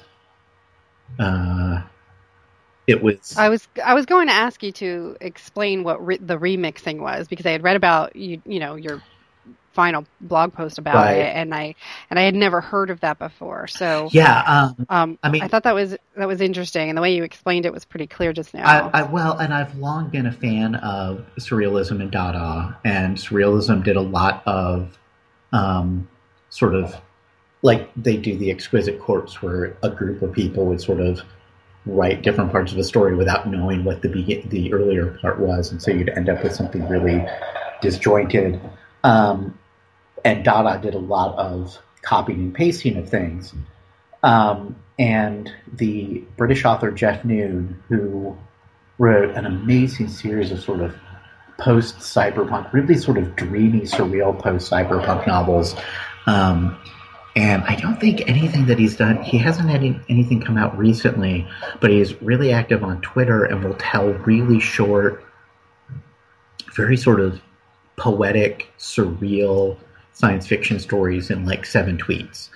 It was. I was going to ask you to explain what the remixing was, because I had read about your final blog post about it, and I had never heard of that before. So yeah, I mean, I thought that was interesting, and the way you explained it was pretty clear just now. And I've long been a fan of Surrealism and Dada, and Surrealism did a lot of sort of like they do the Exquisite Corpse, where a group of people would sort of write different parts of a story without knowing what the earlier part was, and so you'd end up with something really disjointed. And Dada did a lot of copying and pasting of things. And the British author Jeff Noon, who wrote an amazing series of sort of post-cyberpunk, really sort of dreamy, surreal post-cyberpunk novels. And I don't think anything that he's done, he hasn't had anything come out recently, but he's really active on Twitter and will tell really short, very sort of poetic, surreal science fiction stories in like 7 tweets.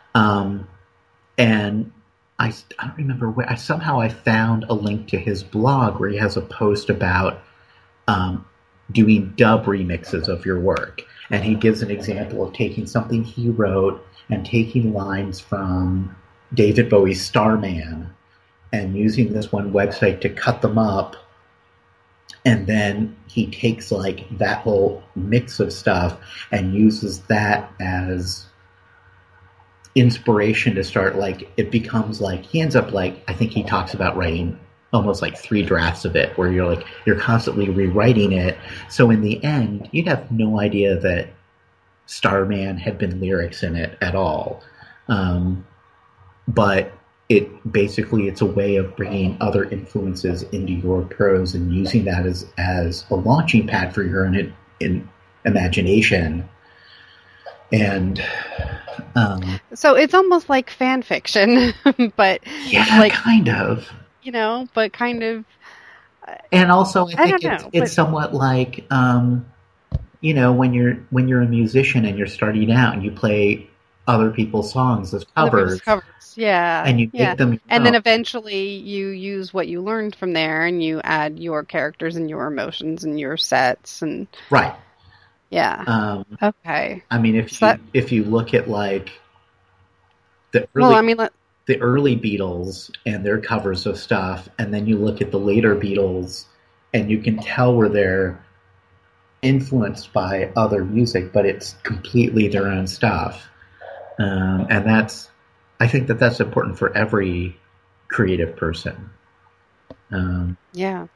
And I don't remember where, I found a link to his blog where he has a post about doing dub remixes of your work. And he gives an example of taking something he wrote and taking lines from David Bowie's Starman and using this one website to cut them up. And then he takes like that whole mix of stuff and uses that as inspiration to start, like, it becomes like, he ends up like, I think he talks about writing almost like 3 drafts of it, where you're constantly rewriting it. So in the end, you have no idea that Starman had been lyrics in it at all. But it's a way of bringing other influences into your prose and using that as a launching pad for your own imagination. And so it's almost like fan fiction, but yeah, like, kind of, but kind of. And also, I think it's somewhat like, when you're a musician and you're starting out and you play other people's songs as covers. Yeah. And you make them. And then eventually you use what you learned from there and you add your characters and your emotions and your sets and. Right. Yeah. Okay. I mean, if you look at like the early Beatles and their covers of stuff, and then you look at the later Beatles, and you can tell where they're influenced by other music, but it's completely their own stuff. And I think that's important for every creative person. Yeah.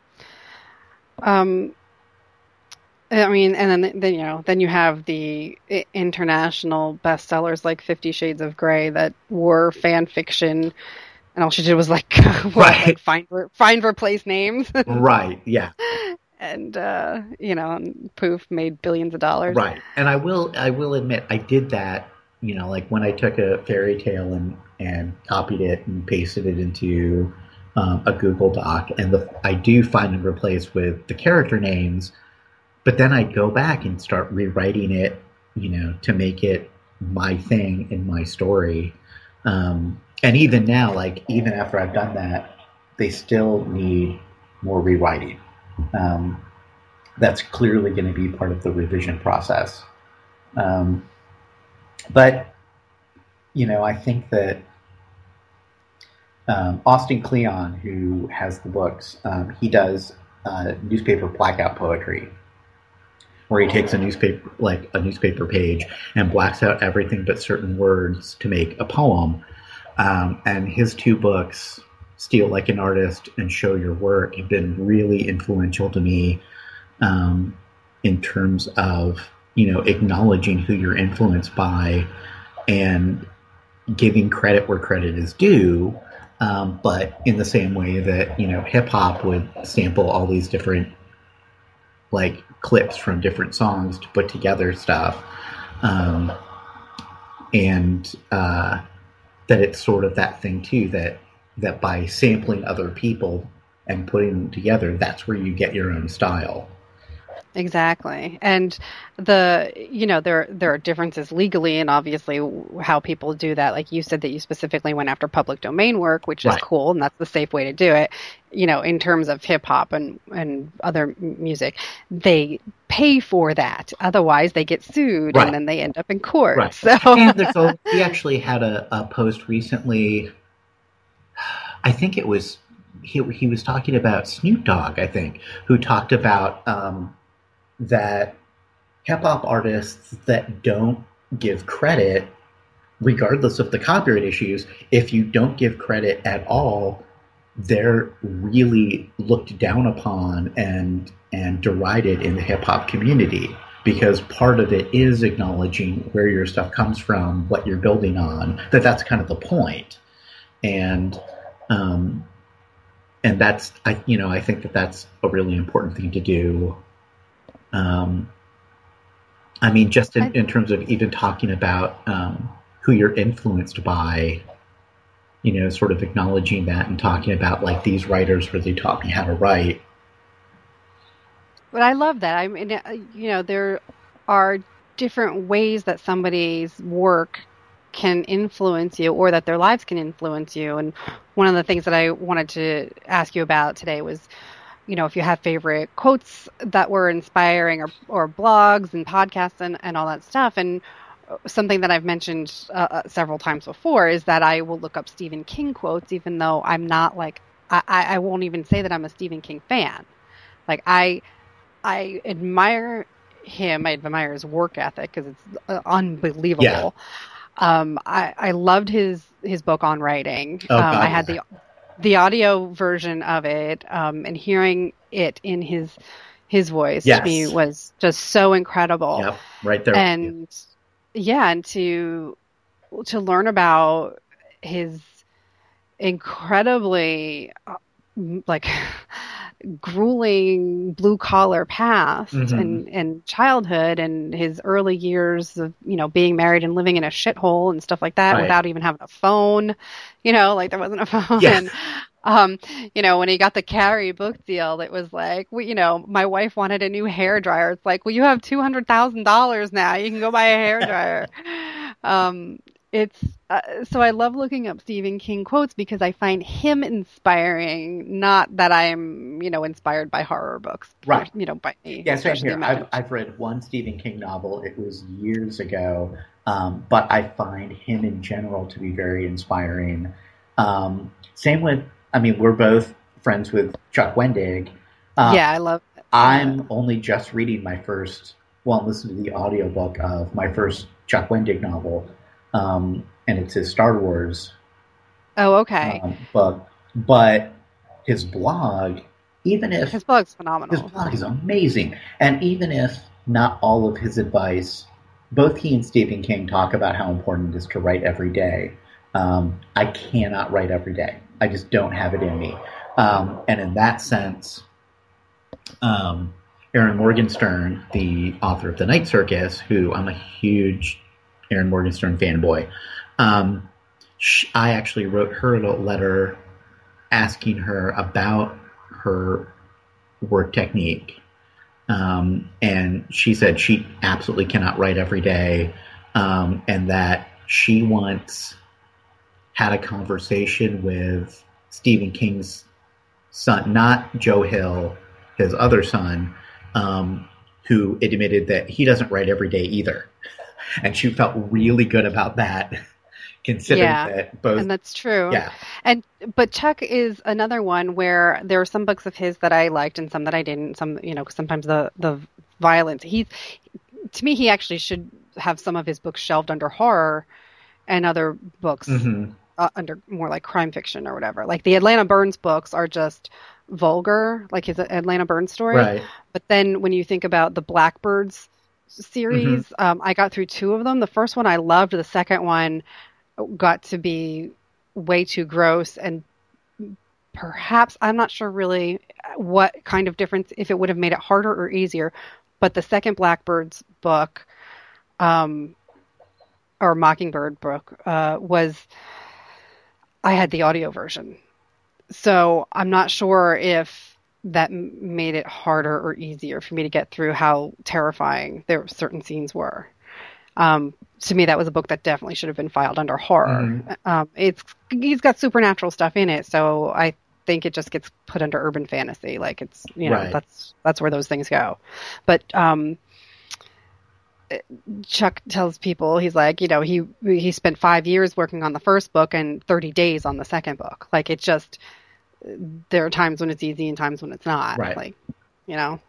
I mean, and then you have the international bestsellers like 50 Shades of Grey that were fan fiction, and all she did was like find replace names. Right. Yeah. And and poof, made billions of dollars. Right. And I will admit I did that. Like when I took a fairy tale and copied it and pasted it into a Google Doc, and I do find and replace with the character names. But then I'd go back and start rewriting it, to make it my thing in my story. And even now, like, even after I've done that, they still need more rewriting. That's clearly going to be part of the revision process. But, I think that Austin Kleon, who has the books, he does newspaper blackout poetry, where he takes a newspaper page and blacks out everything but certain words to make a poem. And his 2 books, Steal Like an Artist and Show Your Work, have been really influential to me in terms of, acknowledging who you're influenced by and giving credit where credit is due. But in the same way that, hip hop would sample all these different like clips from different songs to put together stuff. And that it's sort of that thing too, that by sampling other people and putting them together, that's where you get your own style. Exactly. And there are differences legally and obviously how people do that. Like you said that you specifically went after public domain work, which is cool. And that's the safe way to do it. In terms of hip hop and other music, they pay for that. Otherwise they get sued and then they end up in court. Right. So and we actually had a post recently. I think it was, he was talking about Snoop Dogg, I think, who talked about, that hip-hop artists that don't give credit, regardless of the copyright issues, if you don't give credit at all, they're really looked down upon and derided in the hip-hop community, because part of it is acknowledging where your stuff comes from, what you're building on, that's kind of the point. And that's, I think that's a really important thing to do. Just in terms of even talking about who you're influenced by, sort of acknowledging that and talking about like these writers really taught me how to write. But I love that. I mean, there are different ways that somebody's work can influence you or that their lives can influence you. And one of the things that I wanted to ask you about today was, if you have favorite quotes that were inspiring or blogs and podcasts and all that stuff. And something that I've mentioned several times before is that I will look up Stephen King quotes, even though I'm not like, I won't even say that I'm a Stephen King fan. Like I admire him. I admire his work ethic because it's unbelievable. Yeah. I loved his book on writing. I had the audio version of it, and hearing it in his voice to me was just so incredible. Yep, right there. And and to learn about his incredibly grueling blue collar past and childhood and his early years of, being married and living in a shithole and stuff like that without even having a phone, there wasn't a phone. Yes. And, when he got the Carrie book deal, it was like, my wife wanted a new hair dryer. It's like, well, you have $200,000 now. You can go buy a hair dryer. So I love looking up Stephen King quotes because I find him inspiring, not that I'm, inspired by horror books. Right. By me. Yeah, same here. I've read one Stephen King novel. It was years ago. But I find him in general to be very inspiring. Same with, we're both friends with Chuck Wendig. I love it. I'm only just reading listening to the audiobook of my first Chuck Wendig novel. And it's his Star Wars. Oh, okay. But his blog, even if his blog's phenomenal, his blog is amazing. And even if not all of his advice, both he and Stephen King talk about how important it is to write every day. I cannot write every day. I just don't have it in me. And in that sense, Erin Morgenstern, the author of The Night Circus, who I'm a huge Erin Morgenstern fanboy. I actually wrote her a letter asking her about her work technique. And she said she absolutely cannot write every day. And that she once had a conversation with Stephen King's son, not Joe Hill, his other son, who admitted that he doesn't write every day either. And she felt really good about that, considering that both. And that's true. Yeah. But Chuck is another one where there are some books of his that I liked and some that I didn't. Some, because sometimes the violence. To me, he actually should have some of his books shelved under horror, and other books under more like crime fiction or whatever. Like the Atlanta Burns books are just vulgar, like his Atlanta Burns story. Right. But then when you think about the Blackbirds series. I got through 2 of them. The first one I loved. The second one got to be way too gross, and perhaps I'm not sure really what kind of difference, if it would have made it harder or easier. But the second Blackbird's book, or Mockingbird book, was, I had the audio version. So I'm not sure if that made it harder or easier for me to get through how terrifying there certain scenes were. To me, that was a book that definitely should have been filed under horror. He's got supernatural stuff in it, so I think it just gets put under urban fantasy. Like, it's, you know, Right. that's where those things go. But Chuck tells people, he's like, you know, he spent 5 years working on the first book and 30 days on the second book. Like, it just, there are times when it's easy and times when it's not. Right. Like, you know.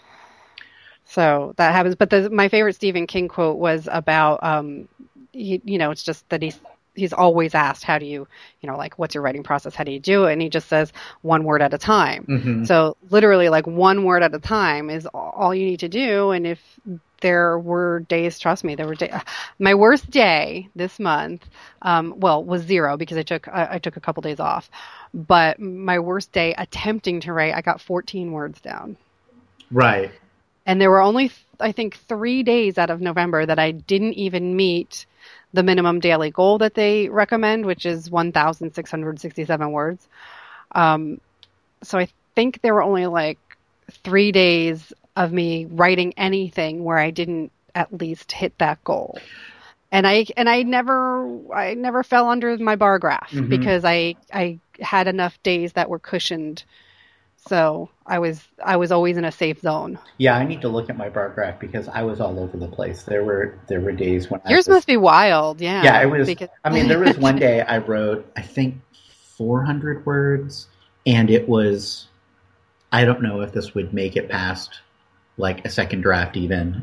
So that happens. But my favorite Stephen King quote was about, you know, it's just that he's always asked, how do you know, like, what's your writing process? How do you do it? And he just says, one word at a time. So literally, like, one word at a time is all you need to do. And if there were days, trust me, there were days. My worst day this month, was 0 because I took a couple days off. But my worst day attempting to write, I got 14 words down. Right. And there were only, I think, 3 days out of November that I didn't even meet the minimum daily goal that they recommend, which is 1,667 words. So I think there were only like 3 days of me writing anything where I didn't at least hit that goal. And I never fell under my bar graph because I had enough days that were cushioned. So I was always in a safe zone. Yeah, I need to look at my bar graph because I was all over the place. There were days when yours must be wild. Yeah. Yeah, it was. I mean, there was one day I wrote, I think, 400 words, and it was, I don't know if this would make it past like a second draft even.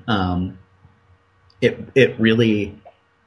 It really,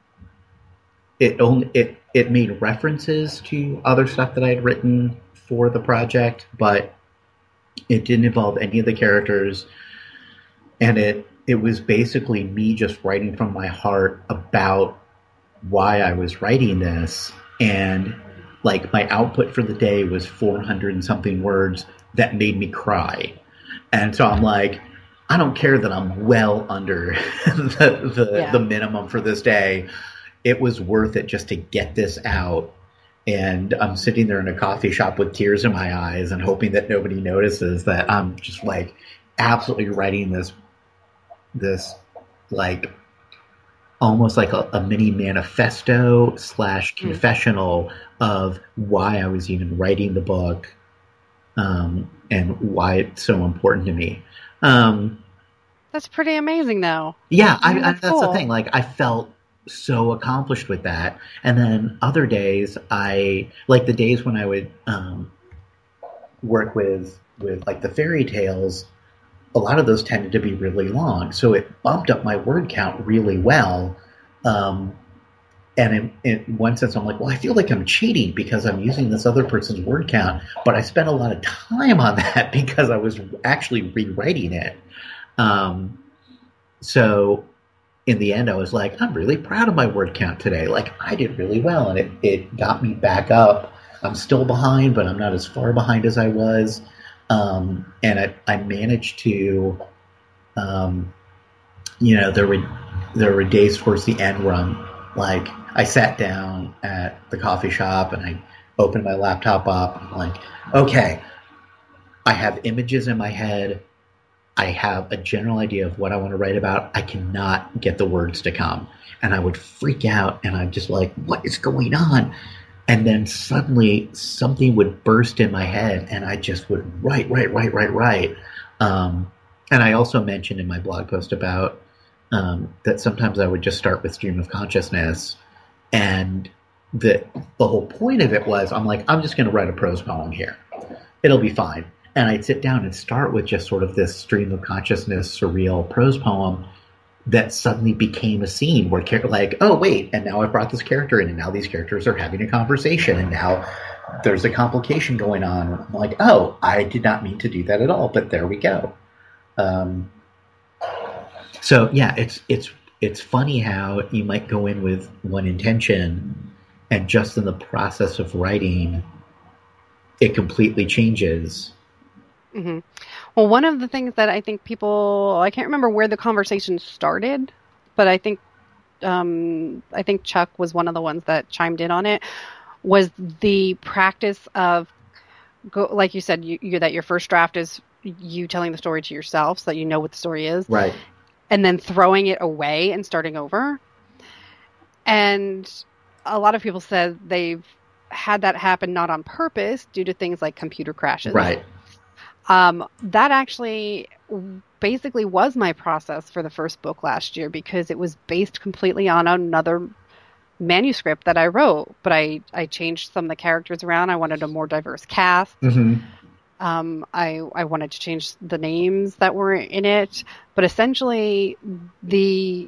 it made references to other stuff that I had written for the project, but it didn't involve any of the characters, and it was basically me just writing from my heart about why I was writing this, and like my output for the day was 400 and something words that made me cry. And so I'm like, I don't care that I'm well under the minimum for this day. It was worth it just to get this out. And I'm sitting there in a coffee shop with tears in my eyes and hoping that nobody notices that I'm just like absolutely writing this like almost like a mini manifesto / confessional of why I was even writing the book, and why it's so important to me. That's pretty amazing, though. Yeah, That's that's cool. the thing. Like, I felt so accomplished with that. And then other days, like the days when I would work with like the fairy tales, a lot of those tended to be really long. So it bumped up my word count really well. And in one sense, I'm like, well, I feel like I'm cheating because I'm using this other person's word count, but I spent a lot of time on that because I was actually rewriting it. So in the end, I was like, I'm really proud of my word count today. Like, I did really well, and it got me back up. I'm still behind, but I'm not as far behind as I was. And I managed to, there were days towards the end where I sat down at the coffee shop and I opened my laptop up. I'm like, okay, I have images in my head. I have a general idea of what I want to write about. I cannot get the words to come. And I would freak out, and I'm just like, what is going on? And then suddenly something would burst in my head, and I just would write. And I also mentioned in my blog post about that sometimes I would just start with stream of consciousness. And the whole point of it was, I'm like, I'm just going to write a prose poem here. It'll be fine. And I'd sit down and start with just sort of this stream of consciousness, surreal prose poem that suddenly became a scene where, like, oh, wait, and now I've brought this character in, and now these characters are having a conversation, and now there's a complication going on. I'm like, oh, I did not mean to do that at all, but there we go. So yeah, it's funny how you might go in with one intention, and just in the process of writing, it completely changes. Mm-hmm. Well, one of the things that I think I can't remember where the conversation started, but I think Chuck was one of the ones that chimed in on it, was the practice of, like you said, that your first draft is you telling the story to yourself so that you know what the story is. Right. And then throwing it away and starting over. And a lot of people said they've had that happen not on purpose due to things like computer crashes. Right. That actually basically was my process for the first book last year, because it was based completely on another manuscript that I wrote, but I changed some of the characters around. I wanted a more diverse cast. Mm-hmm. I wanted to change the names that were in it, but essentially the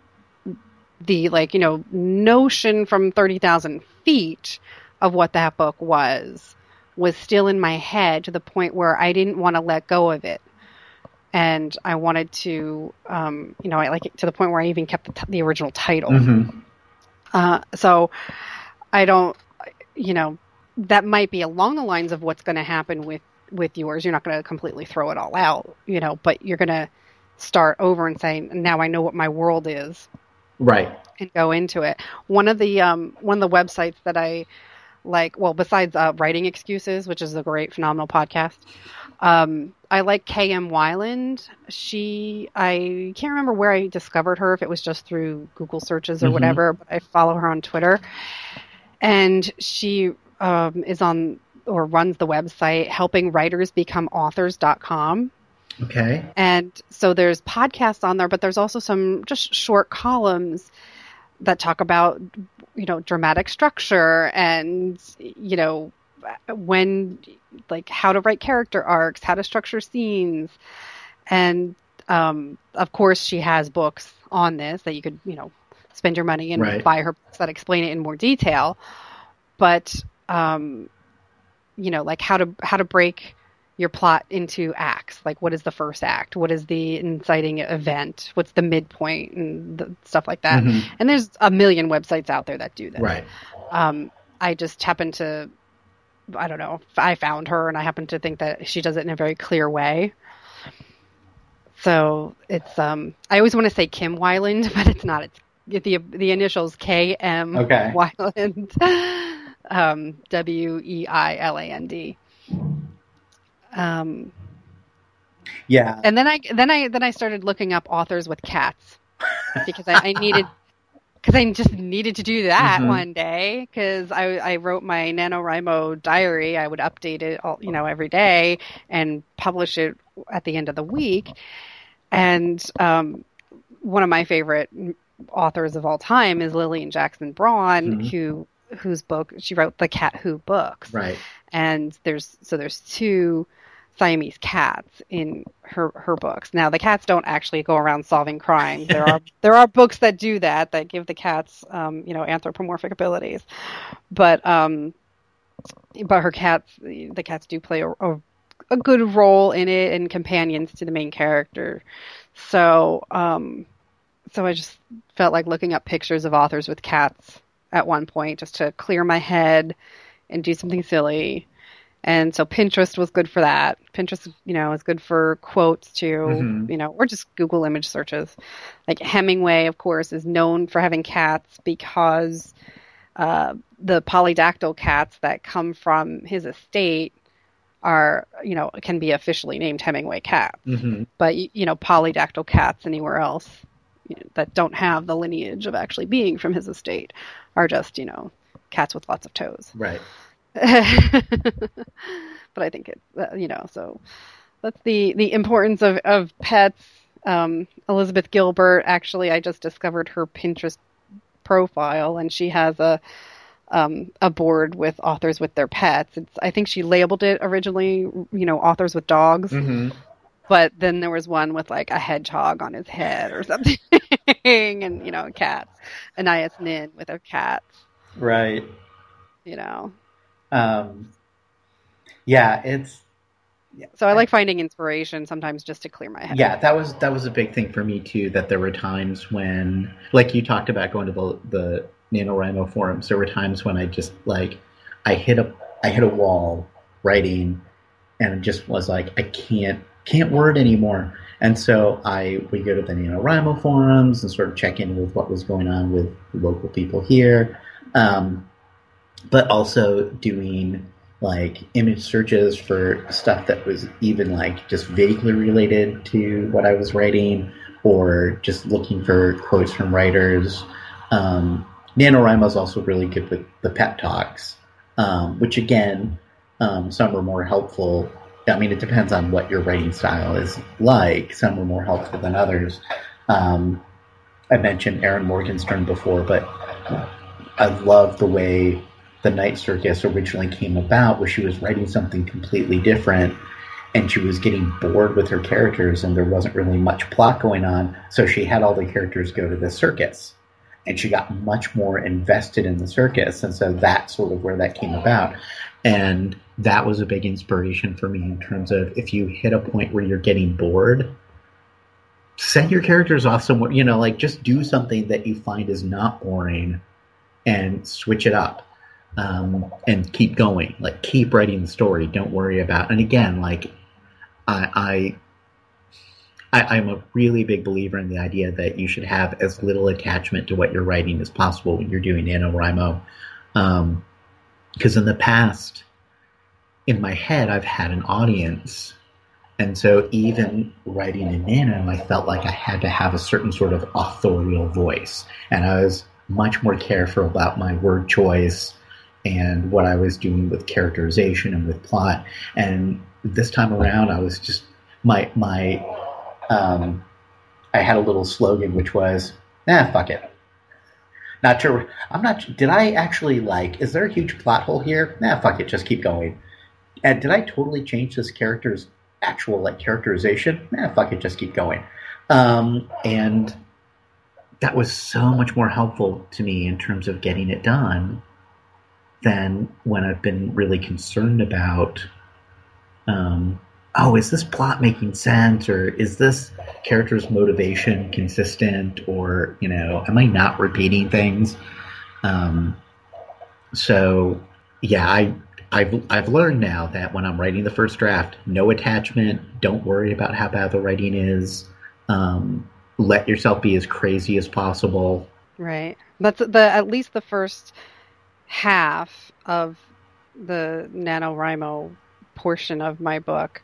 notion from 30,000 feet of what that book was still in my head, to the point where I didn't want to let go of it. And I wanted to, I like it to the point where I even kept the original title. Mm-hmm. So I don't, that might be along the lines of what's going to happen with yours. You're not going to completely throw it all out, but you're going to start over and say, now I know what my world is. Right. And go into it. One of the websites that I like, well, besides Writing Excuses, which is a great, phenomenal podcast, I like KM Weiland. I can't remember where I discovered her, if it was just through Google searches or Mm-hmm. whatever, but I follow her on Twitter. And she is on, or runs the website helpingwritersbecomeauthors.com. Okay. And so there's podcasts on there, but there's also some just short columns that talk about, dramatic structure and, when, like, how to write character arcs, how to structure scenes. And, of course, she has books on this that you could, spend your money and Right. buy her books that explain it in more detail. But, like how to break your plot into acts. Like, what is the first act? What is the inciting event? What's the midpoint and stuff like that? Mm-hmm. And there's a million websites out there that do this. Right. I just happen to, I don't know, I found her and I happen to think that she does it in a very clear way. So it's, I always want to say Kim Weiland, but it's not. It's the initials KM Okay. Weiland, Weiland. Yeah. And then I started looking up authors with cats, because I just needed to do that Mm-hmm. one day, because I wrote my NaNoWriMo diary. I would update it all, every day and publish it at the end of the week. And one of my favorite authors of all time is Lillian Jackson Braun, Mm-hmm. whose book she wrote, the Cat Who books. Right. And there's two Siamese cats in her books. Now, the cats don't actually go around solving crimes. There are books that do that give the cats anthropomorphic abilities, but her cats, the cats do play a good role in it, and companions to the main character. So I just felt like looking up pictures of authors with cats at one point, just to clear my head and do something silly. And so Pinterest was good for that. Pinterest, is good for quotes too, Mm-hmm. or just Google image searches. Like Hemingway, of course, is known for having cats because the polydactyl cats that come from his estate are, can be officially named Hemingway cats. Mm-hmm. But, polydactyl cats anywhere else that don't have the lineage of actually being from his estate are just, cats with lots of toes. Right. But I think so that's the importance of pets. Elizabeth Gilbert, actually, I just discovered her Pinterest profile, and she has a board with authors with their pets. I think she labeled it originally, authors with dogs. Mm-hmm. But then there was one with like a hedgehog on his head or something, and cats. Anais Nin with her cats. Right. Yeah, it's So I like finding inspiration sometimes just to clear my head. Yeah, that was a big thing for me too, that there were times when, like you talked about going to the NaNoWriMo forums, there were times when I just I hit a wall writing and just was like, I can't word anymore. And so we go to the NaNoWriMo forums and sort of check in with what was going on with local people here. But also doing image searches for stuff that was even just vaguely related to what I was writing, or just looking for quotes from writers. NaNoWriMo is also really good with the pep talks, which again, some are more helpful. I mean, it depends on what your writing style is like. Some are more helpful than others. I mentioned Erin Morgenstern before, but I love the way the Night Circus originally came about, where she was writing something completely different and she was getting bored with her characters and there wasn't really much plot going on. So she had all the characters go to the circus and she got much more invested in the circus. And so that's sort of where that came about. And that was a big inspiration for me in terms of, if you hit a point where you're getting bored, send your characters off somewhere, just do something that you find is not boring and switch it up. And keep going, keep writing the story. Don't worry about, and again, I'm a really big believer in the idea that you should have as little attachment to what you're writing as possible when you're doing NaNoWriMo. Because in the past, in my head, I've had an audience. And so even writing in Nano, I felt like I had to have a certain sort of authorial voice. And I was much more careful about my word choice and what I was doing with characterization and with plot. And this time around, I was just, I had a little slogan, which was, fuck it. Did I actually is there a huge plot hole here? Fuck it, just keep going. And did I totally change this character's actual characterization? Fuck it, just keep going. And that was so much more helpful to me in terms of getting it done than when I've been really concerned about, is this plot making sense, or is this character's motivation consistent, or, am I not repeating things? So yeah, I've learned now that when I'm writing the first draft, no attachment, don't worry about how bad the writing is, let yourself be as crazy as possible. Right. That's at least the first half of the NaNoWriMo portion of my book.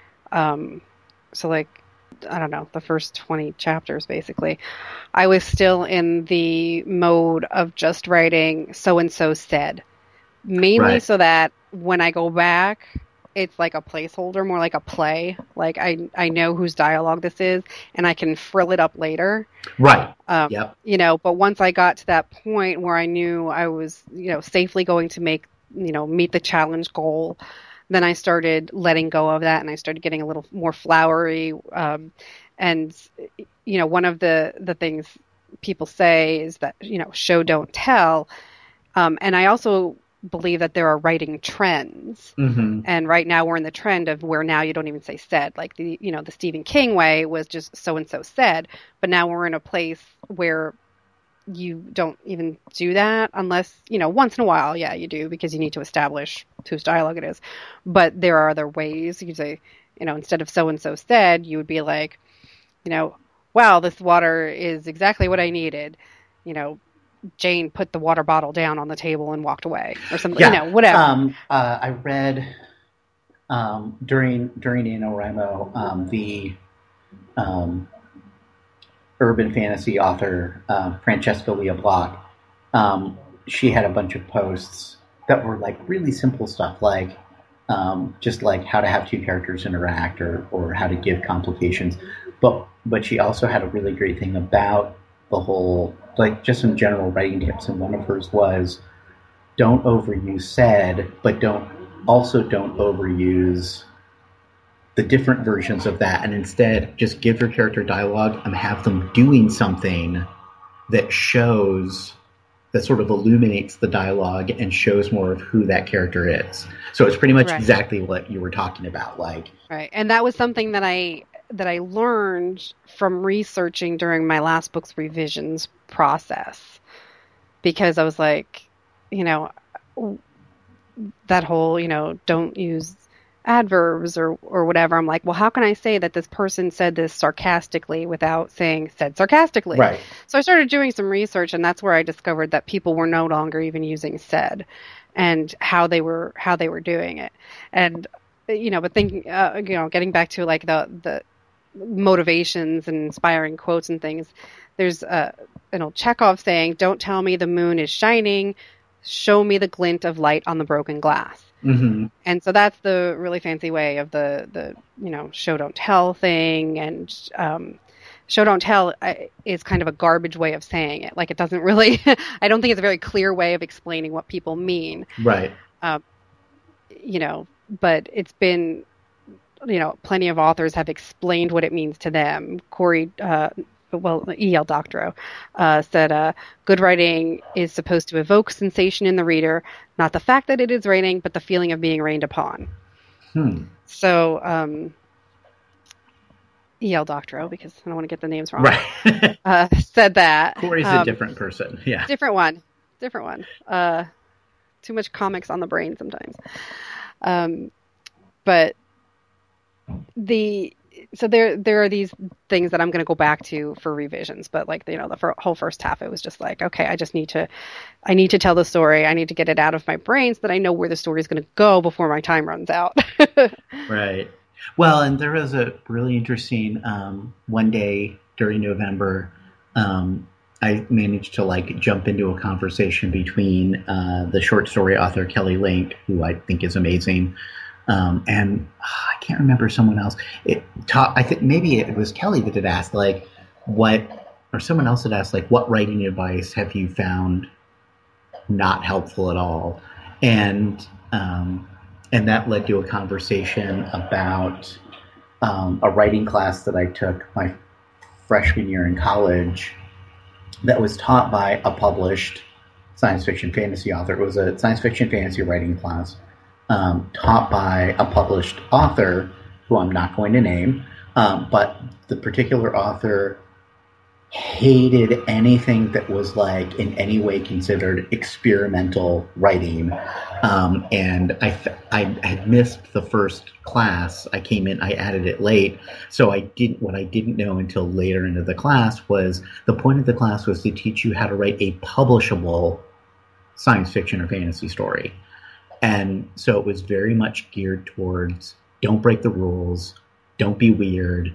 So I don't know, the first 20 chapters, basically, I was still in the mode of just writing so-and-so said, mainly right. So that when I go back, it's like a placeholder, more like a play. I know whose dialogue this is, and I can frill it up later. Right. Yep. But once I got to that point where I knew I was, safely going to meet the challenge goal, then I started letting go of that, and I started getting a little more flowery. And one of the things people say is that, show, don't tell. And I also believe that there are writing trends. Mm-hmm. And right now we're in the trend of where now you don't even say said, the Stephen King way was just so-and-so said, but now we're in a place where you don't even do that unless, once in a while, yeah, you do, because you need to establish whose dialogue it is. But there are other ways. You could say, instead of so-and-so said, you would be like, wow, this water is exactly what I needed. Jane put the water bottle down on the table and walked away, or something, whatever. I read during NaNoWriMo, the urban fantasy author Francesca Lia Block. She had a bunch of posts that were really simple stuff, just how to have two characters interact, or how to give complications. But she also had a really great thing about the whole, just some general writing tips, and one of hers was, don't overuse said, but don't overuse the different versions of that, and instead just give your character dialogue and have them doing something that shows that sort of illuminates the dialogue and shows more of who that character is. So it's pretty much exactly what you were talking about. Like, right. And that was something that I learned from researching during my last book's revisions process, because I was like, that whole, don't use adverbs or whatever. I'm like, well, how can I say that this person said this sarcastically without saying said sarcastically? Right. So I started doing some research, and that's where I discovered that people were no longer even using said, and how they were doing it. And, but thinking, getting back to like the motivations and inspiring quotes and things, there's an old Chekhov saying, "Don't tell me the moon is shining, show me the glint of light on the broken glass." Mm-hmm. And so that's the really fancy way of the show don't tell thing. And show don't tell is kind of a garbage way of saying it. Like, it doesn't really I don't think it's a very clear way of explaining what people mean. Right. But it's been, plenty of authors have explained what it means to them. E.L. Doctorow said, good writing is supposed to evoke sensation in the reader, not the fact that it is raining, but the feeling of being rained upon. So, E.L. Doctorow, because I don't want to get the names wrong, right. Said that. Corey's a different person. Yeah. Different one. Too much comics on the brain sometimes. But so there are these things that I'm going to go back to for revisions, but like, the whole first half, it was just like, okay, I need to tell the story. I need to get it out of my brain so that I know where the story is going to go before my time runs out. Right. Well, and there was a really interesting, one day during November, I managed to jump into a conversation between, the short story author, Kelly Link, who I think is amazing. And I can't remember someone else. I think maybe it was Kelly that had asked, or someone else had asked, what writing advice have you found not helpful at all? And that led to a conversation about a writing class that I took my freshman year in college that was taught by a published science fiction fantasy author. It was a science fiction fantasy writing class. Taught by a published author who I'm not going to name, but the particular author hated anything that was in any way considered experimental writing. And I had missed the first class. I came in, I added it late. So what I didn't know until later into the class was the point of the class was to teach you how to write a publishable science fiction or fantasy story. And so it was very much geared towards don't break the rules, don't be weird.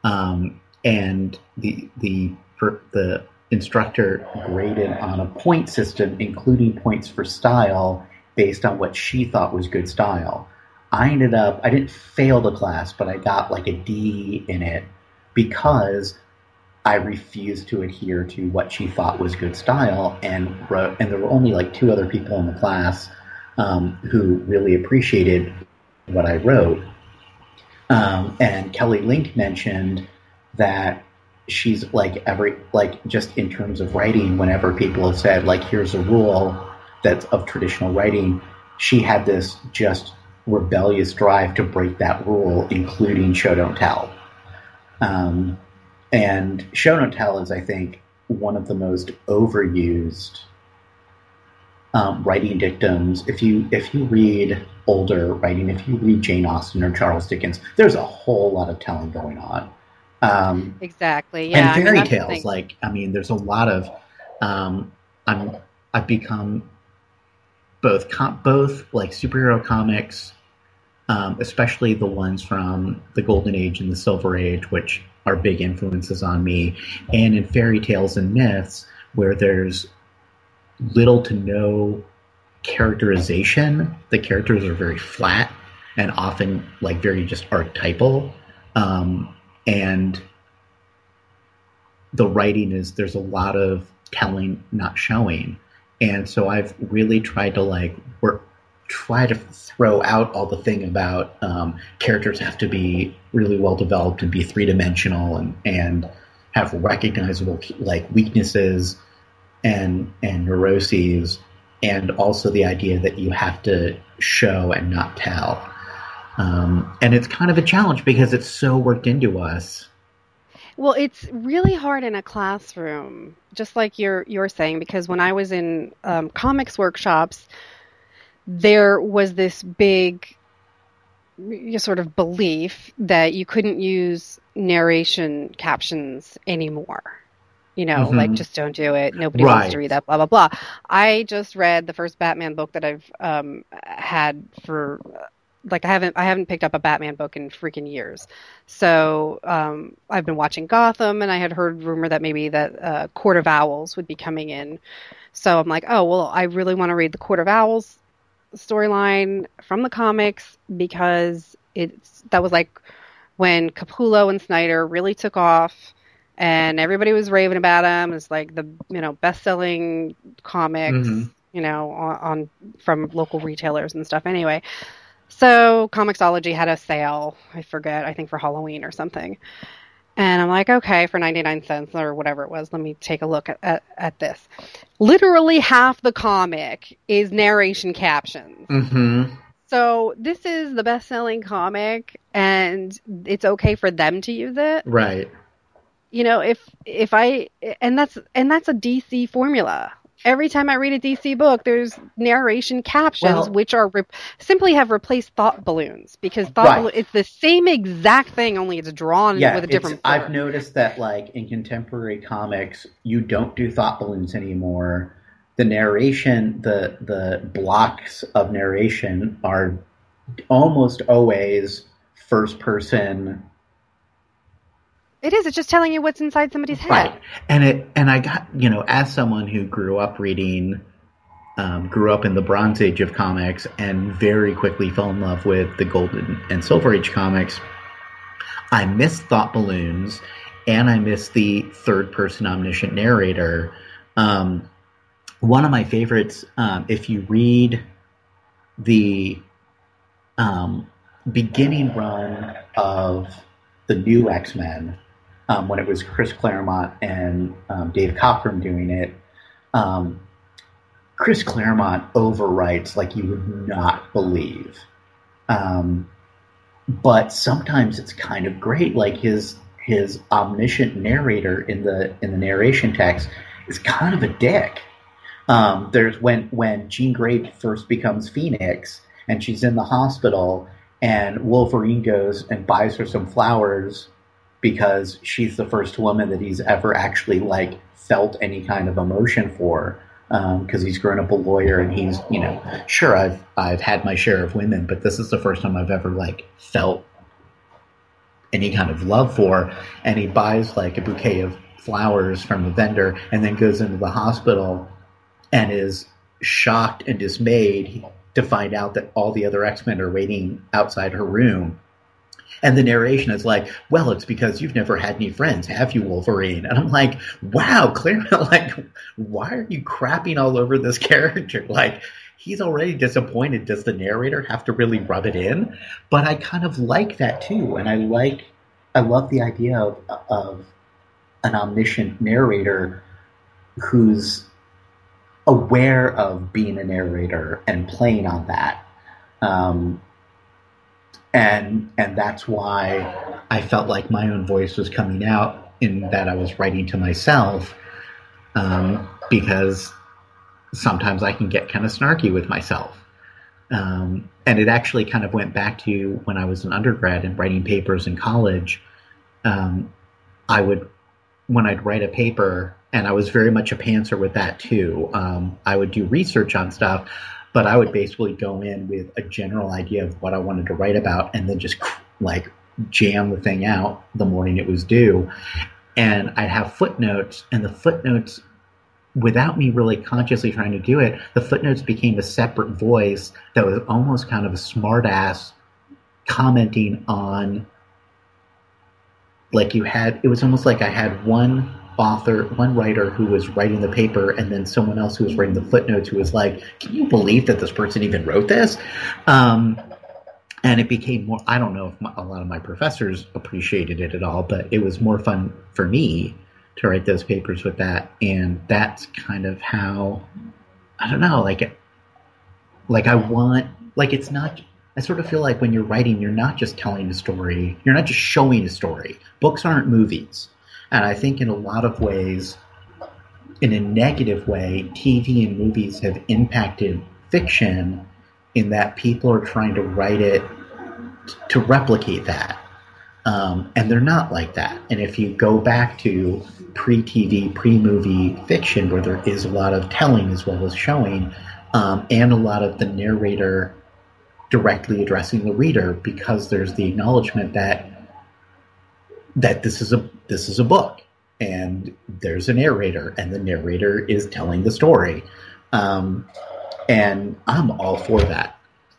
And the instructor graded on a point system, including points for style based on what she thought was good style. I didn't fail the class, but I got a D in it because I refused to adhere to what she thought was good style, and there were only 2 other people in the class who really appreciated what I wrote. And Kelly Link mentioned that she's just in terms of writing, whenever people have said, here's a rule that's of traditional writing, she had this just rebellious drive to break that rule, including show don't tell. And show don't tell is, I think, one of the most overused writing dictums. If you read older writing, if you read Jane Austen or Charles Dickens, there's a whole lot of telling going on. Exactly. Yeah. And fairy tales. There's a lot of. I've become both superhero comics, especially the ones from the Golden Age and the Silver Age, which are big influences on me, and in fairy tales and myths, where there's little to no characterization. The characters are very flat and often very just archetypal. And the writing there's a lot of telling, not showing. And so I've really tried to try to throw out all the thing about characters have to be really well developed and be 3-dimensional and have recognizable weaknesses. and neuroses, and also the idea that you have to show and not tell. And it's kind of a challenge because it's so worked into us. Well, it's really hard in a classroom, just like you're saying, because when I was in comics workshops, there was this big sort of belief that you couldn't use narration captions anymore. Like, just don't do it. Nobody wants to read that, blah, blah, blah. I just read the first Batman book that I've had for... Like, I haven't picked up a Batman book in freaking years. So I've been watching Gotham, and I had heard rumor that maybe that Court of Owls would be coming in. So I'm like, oh, well, I really want to read the Court of Owls storyline from the comics, because that was like when Capullo and Snyder really took off, and everybody was raving about them. It's like the best-selling comics, on from local retailers and stuff. Anyway. So Comixology had a sale, I think for Halloween or something. And I'm like, okay, for 99 cents or whatever it was, let me take a look at this. Literally half the comic is narration captions. Mm-hmm. So this is the best-selling comic, and it's okay for them to use it. Right. And that's a DC formula. Every time I read a DC book, there's narration captions, which are simply have replaced thought balloons, because it's the same exact thing, only it's drawn with a different form. I've noticed that, like, in contemporary comics, you don't do thought balloons anymore. The narration, the blocks of narration are almost always first person. It is. It's just telling you what's inside somebody's head. Right. And I got, as someone who grew up in the Bronze Age of comics and very quickly fell in love with the Golden and Silver Age comics, I miss thought balloons, and I miss the third person omniscient narrator. One of my favorites, if you read the beginning run of the new X-Men, when it was Chris Claremont and Dave Cockrum doing it, Chris Claremont overwrites like you would not believe. But sometimes it's kind of great. Like his omniscient narrator in the narration text is kind of a dick. There's when Jean Grey first becomes Phoenix and she's in the hospital, and Wolverine goes and buys her some flowers because she's the first woman that he's ever actually like felt any kind of emotion for, because he's grown up a lawyer and he's, sure, I've had my share of women, but this is the first time I've ever like felt any kind of love for. And he buys like a bouquet of flowers from the vendor and then goes into the hospital and is shocked and dismayed to find out that all the other X-Men are waiting outside her room. And the narration is like, well, it's because you've never had any friends, have you, Wolverine? And I'm like, wow, clearly, like, why are you crapping all over this character? Like, he's already disappointed. Does the narrator have to really rub it in? But I kind of like that too. And I love the idea of an omniscient narrator who's aware of being a narrator and playing on that. And that's why I felt like my own voice was coming out in that I was writing to myself, because sometimes I can get kind of snarky with myself. And it actually kind of went back to when I was an undergrad and writing papers in college. When I'd write a paper, and I was very much a pantser with that too, I would do research on stuff, but I would basically go in with a general idea of what I wanted to write about and then just like jam the thing out the morning it was due. And I'd have footnotes, and the footnotes, without me really consciously trying to do it, the footnotes became a separate voice that was almost kind of a smart ass commenting on, like it was almost like I had one writer who was writing the paper, and then someone else who was writing the footnotes who was like, can you believe that this person even wrote this? And it became more, I don't know if a lot of my professors appreciated it at all, but it was more fun for me to write those papers with that. And that's kind of how, I don't know, it's not, I sort of feel like when you're writing, you're not just telling a story, you're not just showing a story. Books aren't movies. And I think in a lot of ways, in a negative way, TV and movies have impacted fiction in that people are trying to write it to replicate that. And they're not like that. And if you go back to pre-TV, pre-movie fiction, where there is a lot of telling as well as showing, and a lot of the narrator directly addressing the reader, because there's the acknowledgement that this is a book, and there's a narrator, and the narrator is telling the story. And I'm all for that.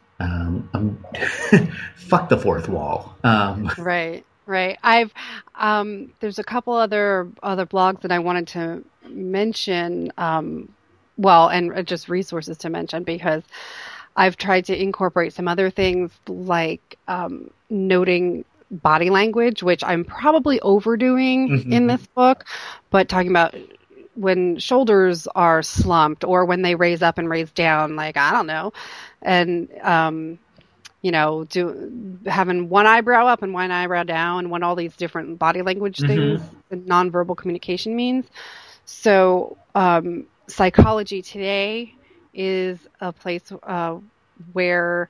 Fuck the fourth wall. Right. I've there's a couple other blogs that I wanted to mention. And just resources to mention, because I've tried to incorporate some other things like noting body language, which I'm probably overdoing in this book, but talking about when shoulders are slumped or when they raise up and raise down, like, I don't know. And, having one eyebrow up and one eyebrow down, and what all these different body language things and nonverbal communication means. So, Psychology Today is a place where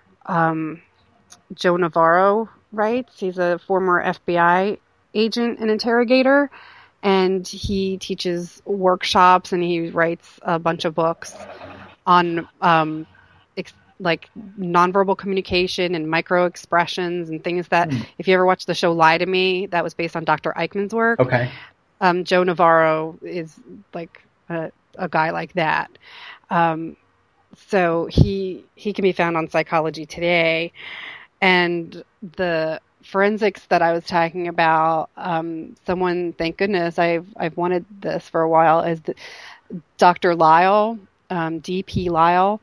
Joe Navarro writes. He's a former FBI agent and interrogator, and he teaches workshops, and he writes a bunch of books on like nonverbal communication and micro expressions and things that, if you ever watched the show Lie to Me, that was based on Dr. Eichmann's work. Okay. Joe Navarro is like a guy like that. So he can be found on Psychology Today. And the forensics that I was talking about, someone, thank goodness, I've wanted this for a while, is Dr. Lyle, D.P. Lyle,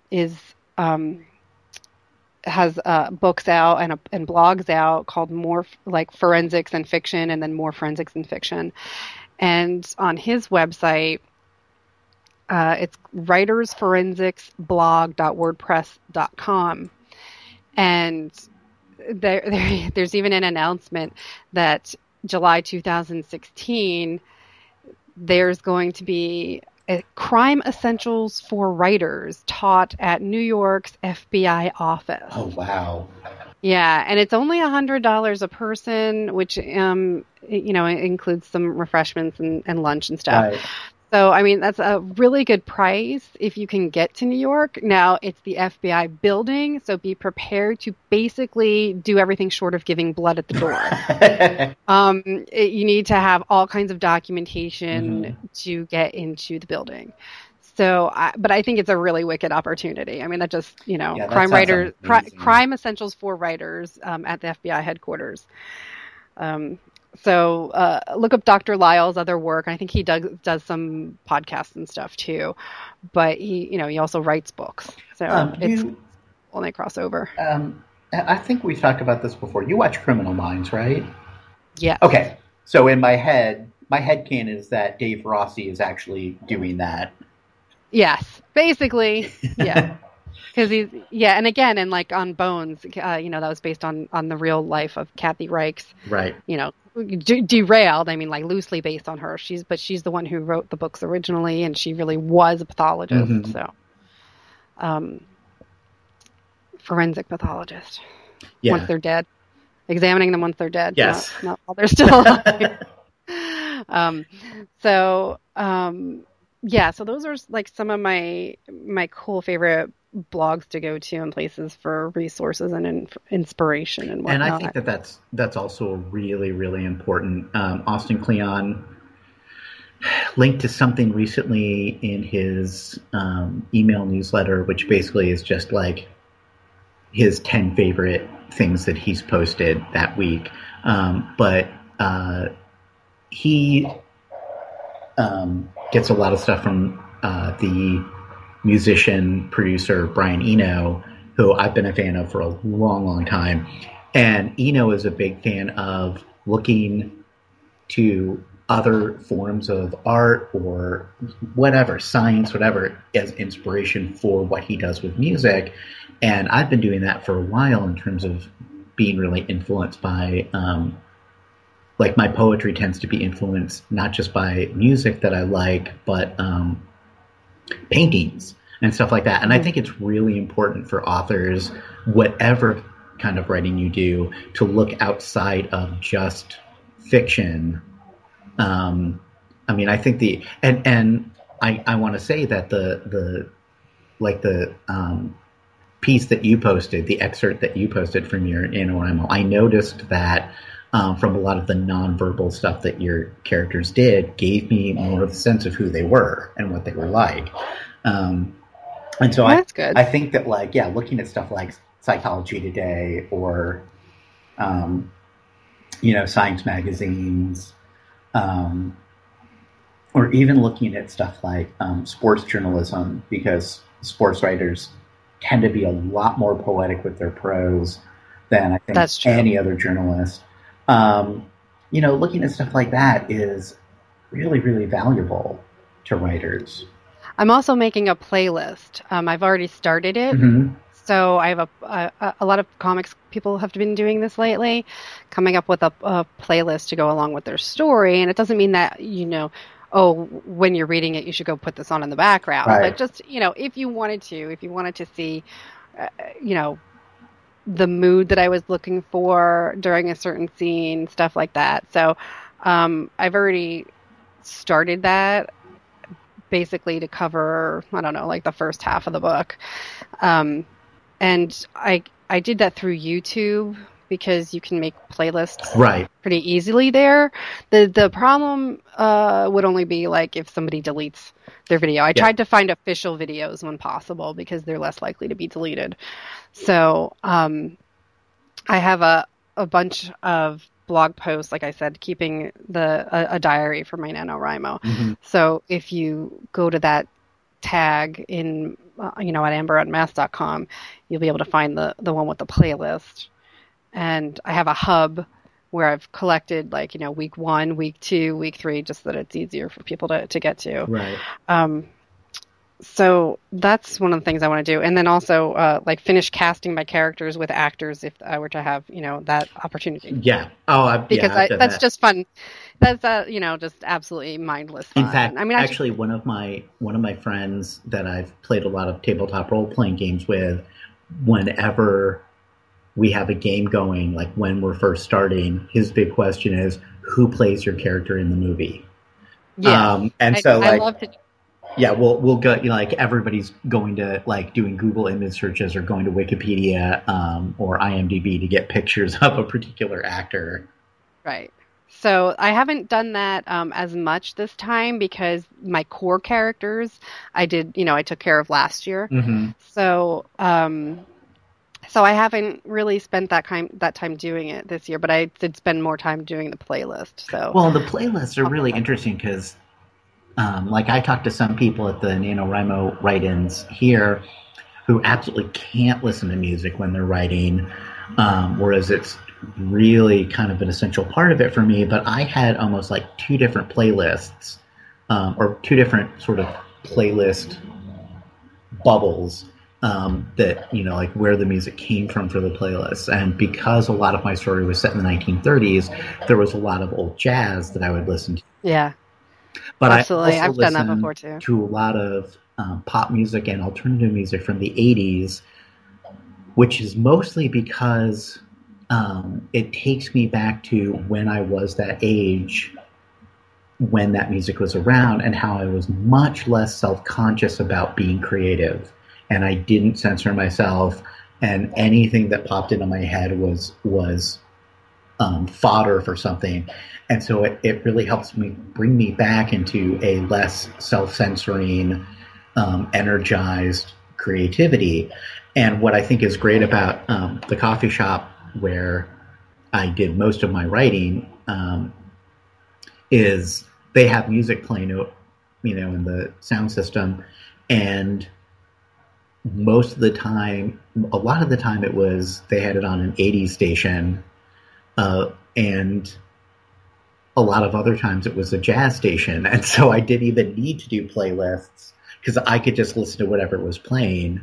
has books out and blogs out called More like Forensics and Fiction, and then More Forensics and Fiction. And on his website, it's writersforensicsblog.wordpress.com. And there's even an announcement that July 2016, there's going to be a crime essentials for writers taught at New York's FBI office. Oh, wow. Yeah, and it's only $100 a person, which includes some refreshments and lunch and stuff. Right. So, I mean, that's a really good price if you can get to New York. Now, it's the FBI building, so be prepared to basically do everything short of giving blood at the door. You need to have all kinds of documentation to get into the building. So, but I think it's a really wicked opportunity. I mean, that just, crime essentials for writers at the FBI headquarters. So look up Dr. Lyle's other work. I think he does some podcasts and stuff too, but he also writes books. So it's only crossover. I think we talked about this before. You watch Criminal Minds, right? Yeah. Okay. So in my headcanon is that Dave Rossi is actually doing that. Yes, basically. Yeah. Because and again, and like on Bones, that was based on the real life of Kathy Reichs. Right. Derailed. I mean, like loosely based on her. She's the one who wrote the books originally, and she really was a pathologist. So, forensic pathologist. Yeah. Once they're dead, examining them once they're dead. Yes. Not while they're still alive. So those are like some of my cool favorite blogs to go to and places for resources and inspiration and whatnot. And I think that's also really, really important. Austin Kleon linked to something recently in his email newsletter, which basically is just like his 10 favorite things that he's posted that week. But he gets a lot of stuff from the musician, producer, Brian Eno, who I've been a fan of for a long, long time. And Eno is a big fan of looking to other forms of art or whatever, science, whatever, as inspiration for what he does with music. And I've been doing that for a while in terms of being really influenced by, like my poetry tends to be influenced not just by music that I like, but paintings and stuff like that. And I think it's really important for authors, whatever kind of writing you do, to look outside of just fiction. I mean, I think and I want to say that the piece that you posted, the excerpt that you posted from your NaNoWriMo, I noticed that from a lot of the nonverbal stuff that your characters did gave me more of a sense of who they were and what they were like. And so that's good. I think that, like, yeah, looking at stuff like Psychology Today or, science magazines, or even looking at stuff like sports journalism, because sports writers tend to be a lot more poetic with their prose than I think any other journalist. Looking at stuff like that is really, really valuable to writers. I'm also making a playlist. I've already started it. Mm-hmm. So I have a lot of comics people have been doing this lately, coming up with a playlist to go along with their story. And it doesn't mean that, when you're reading it, you should go put this on in the background. Right. But just, if you wanted to see, the mood that I was looking for during a certain scene, stuff like that. So I've already started that, basically to cover, I don't know, like the first half of the book. And I did that through YouTube because you can make playlists pretty easily there. The problem would only be like if somebody deletes their video. I tried to find official videos when possible because they're less likely to be deleted. So I have a bunch of blog posts, like I said, keeping a diary for my NaNoWriMo. Mm-hmm. So if you go to that tag in at amber@mass.com, you'll be able to find the one with the playlist. And I have a hub where I've collected week 1, week 2, week 3, just so that it's easier for people to get to. Right. So that's one of the things I want to do. And then also finish casting my characters with actors if I were to have, that opportunity. Yeah. Oh, because that's just fun. That's just absolutely mindless fun. In fact, actually one of my friends that I've played a lot of tabletop role-playing games with, whenever we have a game going, like when we're first starting, his big question is, who plays your character in the movie? Yeah. I love to. Yeah, we'll go, everybody's going to doing Google image searches or going to Wikipedia or IMDb to get pictures of a particular actor. Right. So I haven't done that as much this time because my core characters I took care of last year. Mm-hmm. So so I haven't really spent that time doing it this year, but I did spend more time doing the playlist. So the playlists are really interesting because I talked to some people at the NaNoWriMo write-ins here who absolutely can't listen to music when they're writing, whereas it's really kind of an essential part of it for me. But I had almost 2 different playlists, or 2 different sort of playlist bubbles that, where the music came from for the playlists. And because a lot of my story was set in the 1930s, there was a lot of old jazz that I would listen to. Yeah. But absolutely. I've done that before too. To a lot of pop music and alternative music from the 80s, which is mostly because it takes me back to when I was that age, when that music was around, and how I was much less self-conscious about being creative. And I didn't censor myself, and anything that popped into my head was fodder for something. And so it really helps me bring me back into a less self-censoring, energized creativity. And what I think is great about the coffee shop where I did most of my writing is they have music playing, in the sound system. And most of the time, a lot of the time it was, they had it on an 80s station. And a lot of other times it was a jazz station. And so I didn't even need to do playlists because I could just listen to whatever was playing.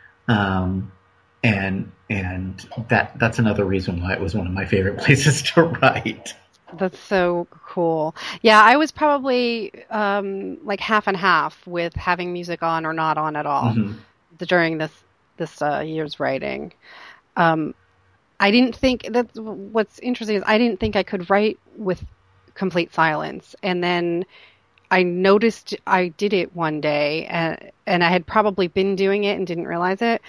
And that's another reason why it was one of my favorite places to write. That's so cool. Yeah, I was probably like half and half with having music on or not on at all during this year's writing. I didn't think that what's interesting is I didn't think I could write with complete silence. And then I noticed I did it one day and I had probably been doing it and didn't realize it.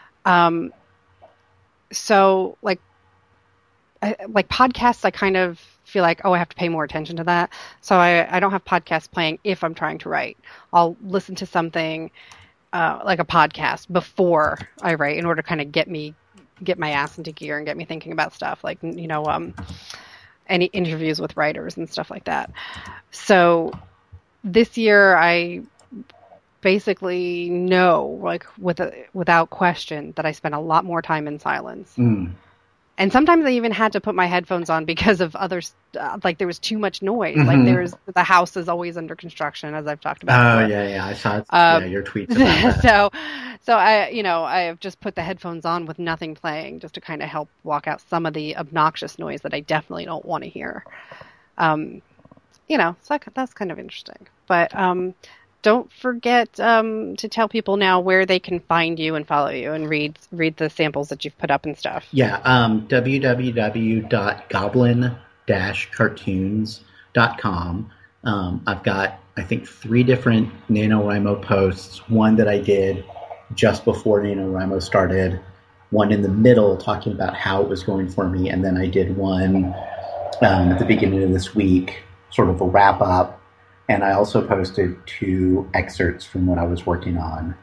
So like podcasts, I kind of feel like, oh, I have to pay more attention to that. So I don't have podcasts playing if I'm trying to write. I'll listen to something like a podcast before I write in order to kind of get my ass into gear and get me thinking about stuff like, any interviews with writers and stuff like that. So this year I basically know, like without question, that I spent a lot more time in silence. And sometimes I even had to put my headphones on because of others, like there was too much noise. Like the house is always under construction, as I've talked about. Oh, yeah. I saw your tweets about that. So I have just put the headphones on with nothing playing just to kind of help block out some of the obnoxious noise that I definitely don't want to hear. So that's kind of interesting. But don't forget to tell people now where they can find you and follow you and read the samples that you've put up and stuff. Yeah, www.goblin-cartoons.com. I've got, I think, 3 different NaNoWriMo posts. One that I did just before NaNoWriMo started, one in the middle talking about how it was going for me, and then I did one at the beginning of this week, sort of a wrap-up. And I also posted 2 excerpts from what I was working on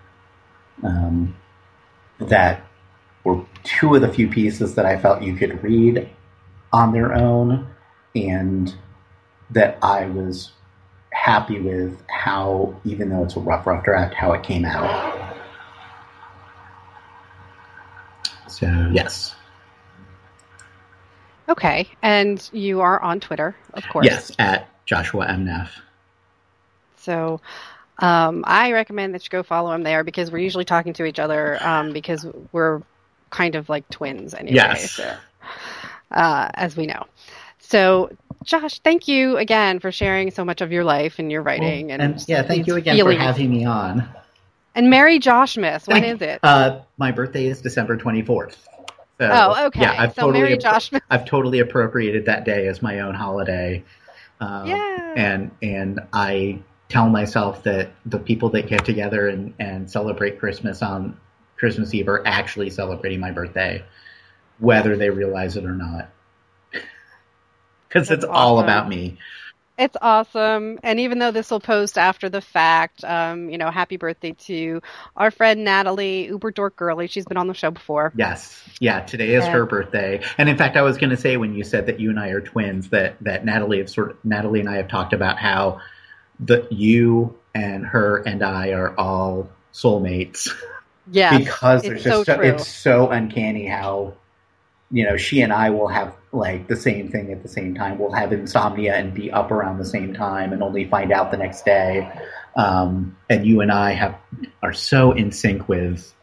that were 2 of the few pieces that I felt you could read on their own and that I was happy with how, even though it's a rough draft, how it came out. So, yes. Okay. And you are on Twitter, of course. Yes, at Joshua M. Neff. So I recommend that you go follow him there because we're usually talking to each other because we're kind of like twins anyway. Yes. So, as we know. So, Josh, thank you again for sharing so much of your life and your writing. Well, thank you again for having me on. And Merry Joshmas. When is it? My birthday is December 24th. So, okay. Yeah, Merry Joshmas. I've totally appropriated that day as my own holiday. Yeah. And I tell myself that the people that get together and celebrate Christmas on Christmas Eve are actually celebrating my birthday, whether they realize it or not. Because it's awesome. All about me. It's awesome. And even though this will post after the fact, happy birthday to our friend Natalie, Uber Dork Girly. She's been on the show before. Yes. Yeah, today is her birthday. And in fact, I was going to say when you said that you and I are twins, that Natalie and I have talked about how you and her and I are all soulmates. Yeah. Because it's so uncanny how, she and I will have like the same thing at the same time. We'll have insomnia and be up around the same time and only find out the next day. And you and I are so in sync with.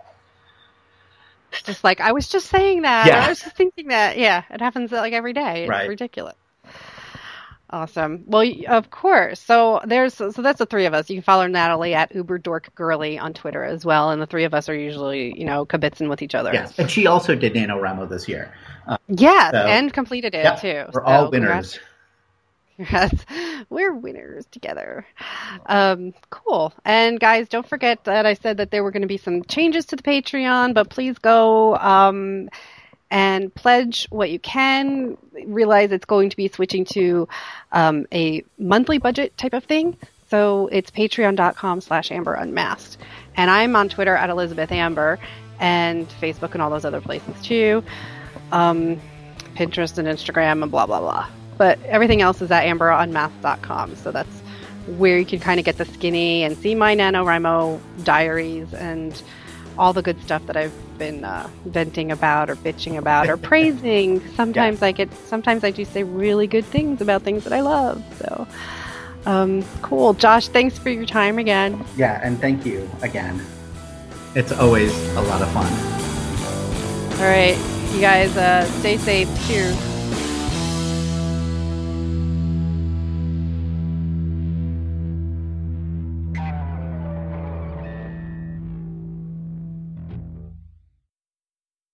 Just like, I was just saying that. Yeah. I was just thinking that. Yeah. It happens like every day. It's ridiculous. Awesome. Well, of course. So that's the 3 of us. You can follow Natalie at Uber Dork Girly on Twitter as well. And the 3 of us are usually, kibitzing with each other. Yes. And she also did NaNoWriMo this year. Yes. And completed it too. We're all winners. Yes. We're winners together. Cool. And guys, don't forget that I said that there were going to be some changes to the Patreon, but please go, and pledge what you can. Realize it's going to be switching to a monthly budget type of thing. So it's patreon.com/Amber Unmasked. And I'm on Twitter at Elizabeth Amber and Facebook and all those other places too. Pinterest and Instagram and blah, blah, blah. But everything else is at amberunmasked.com. So that's where you can kind of get the skinny and see my NaNoWriMo diaries and all the good stuff that I've been venting about or bitching about or praising. Sometimes sometimes I do say really good things about things that I love. So cool. Josh, thanks for your time again. Yeah, and thank you again. It's always a lot of fun. All right, you guys stay safe. Cheers.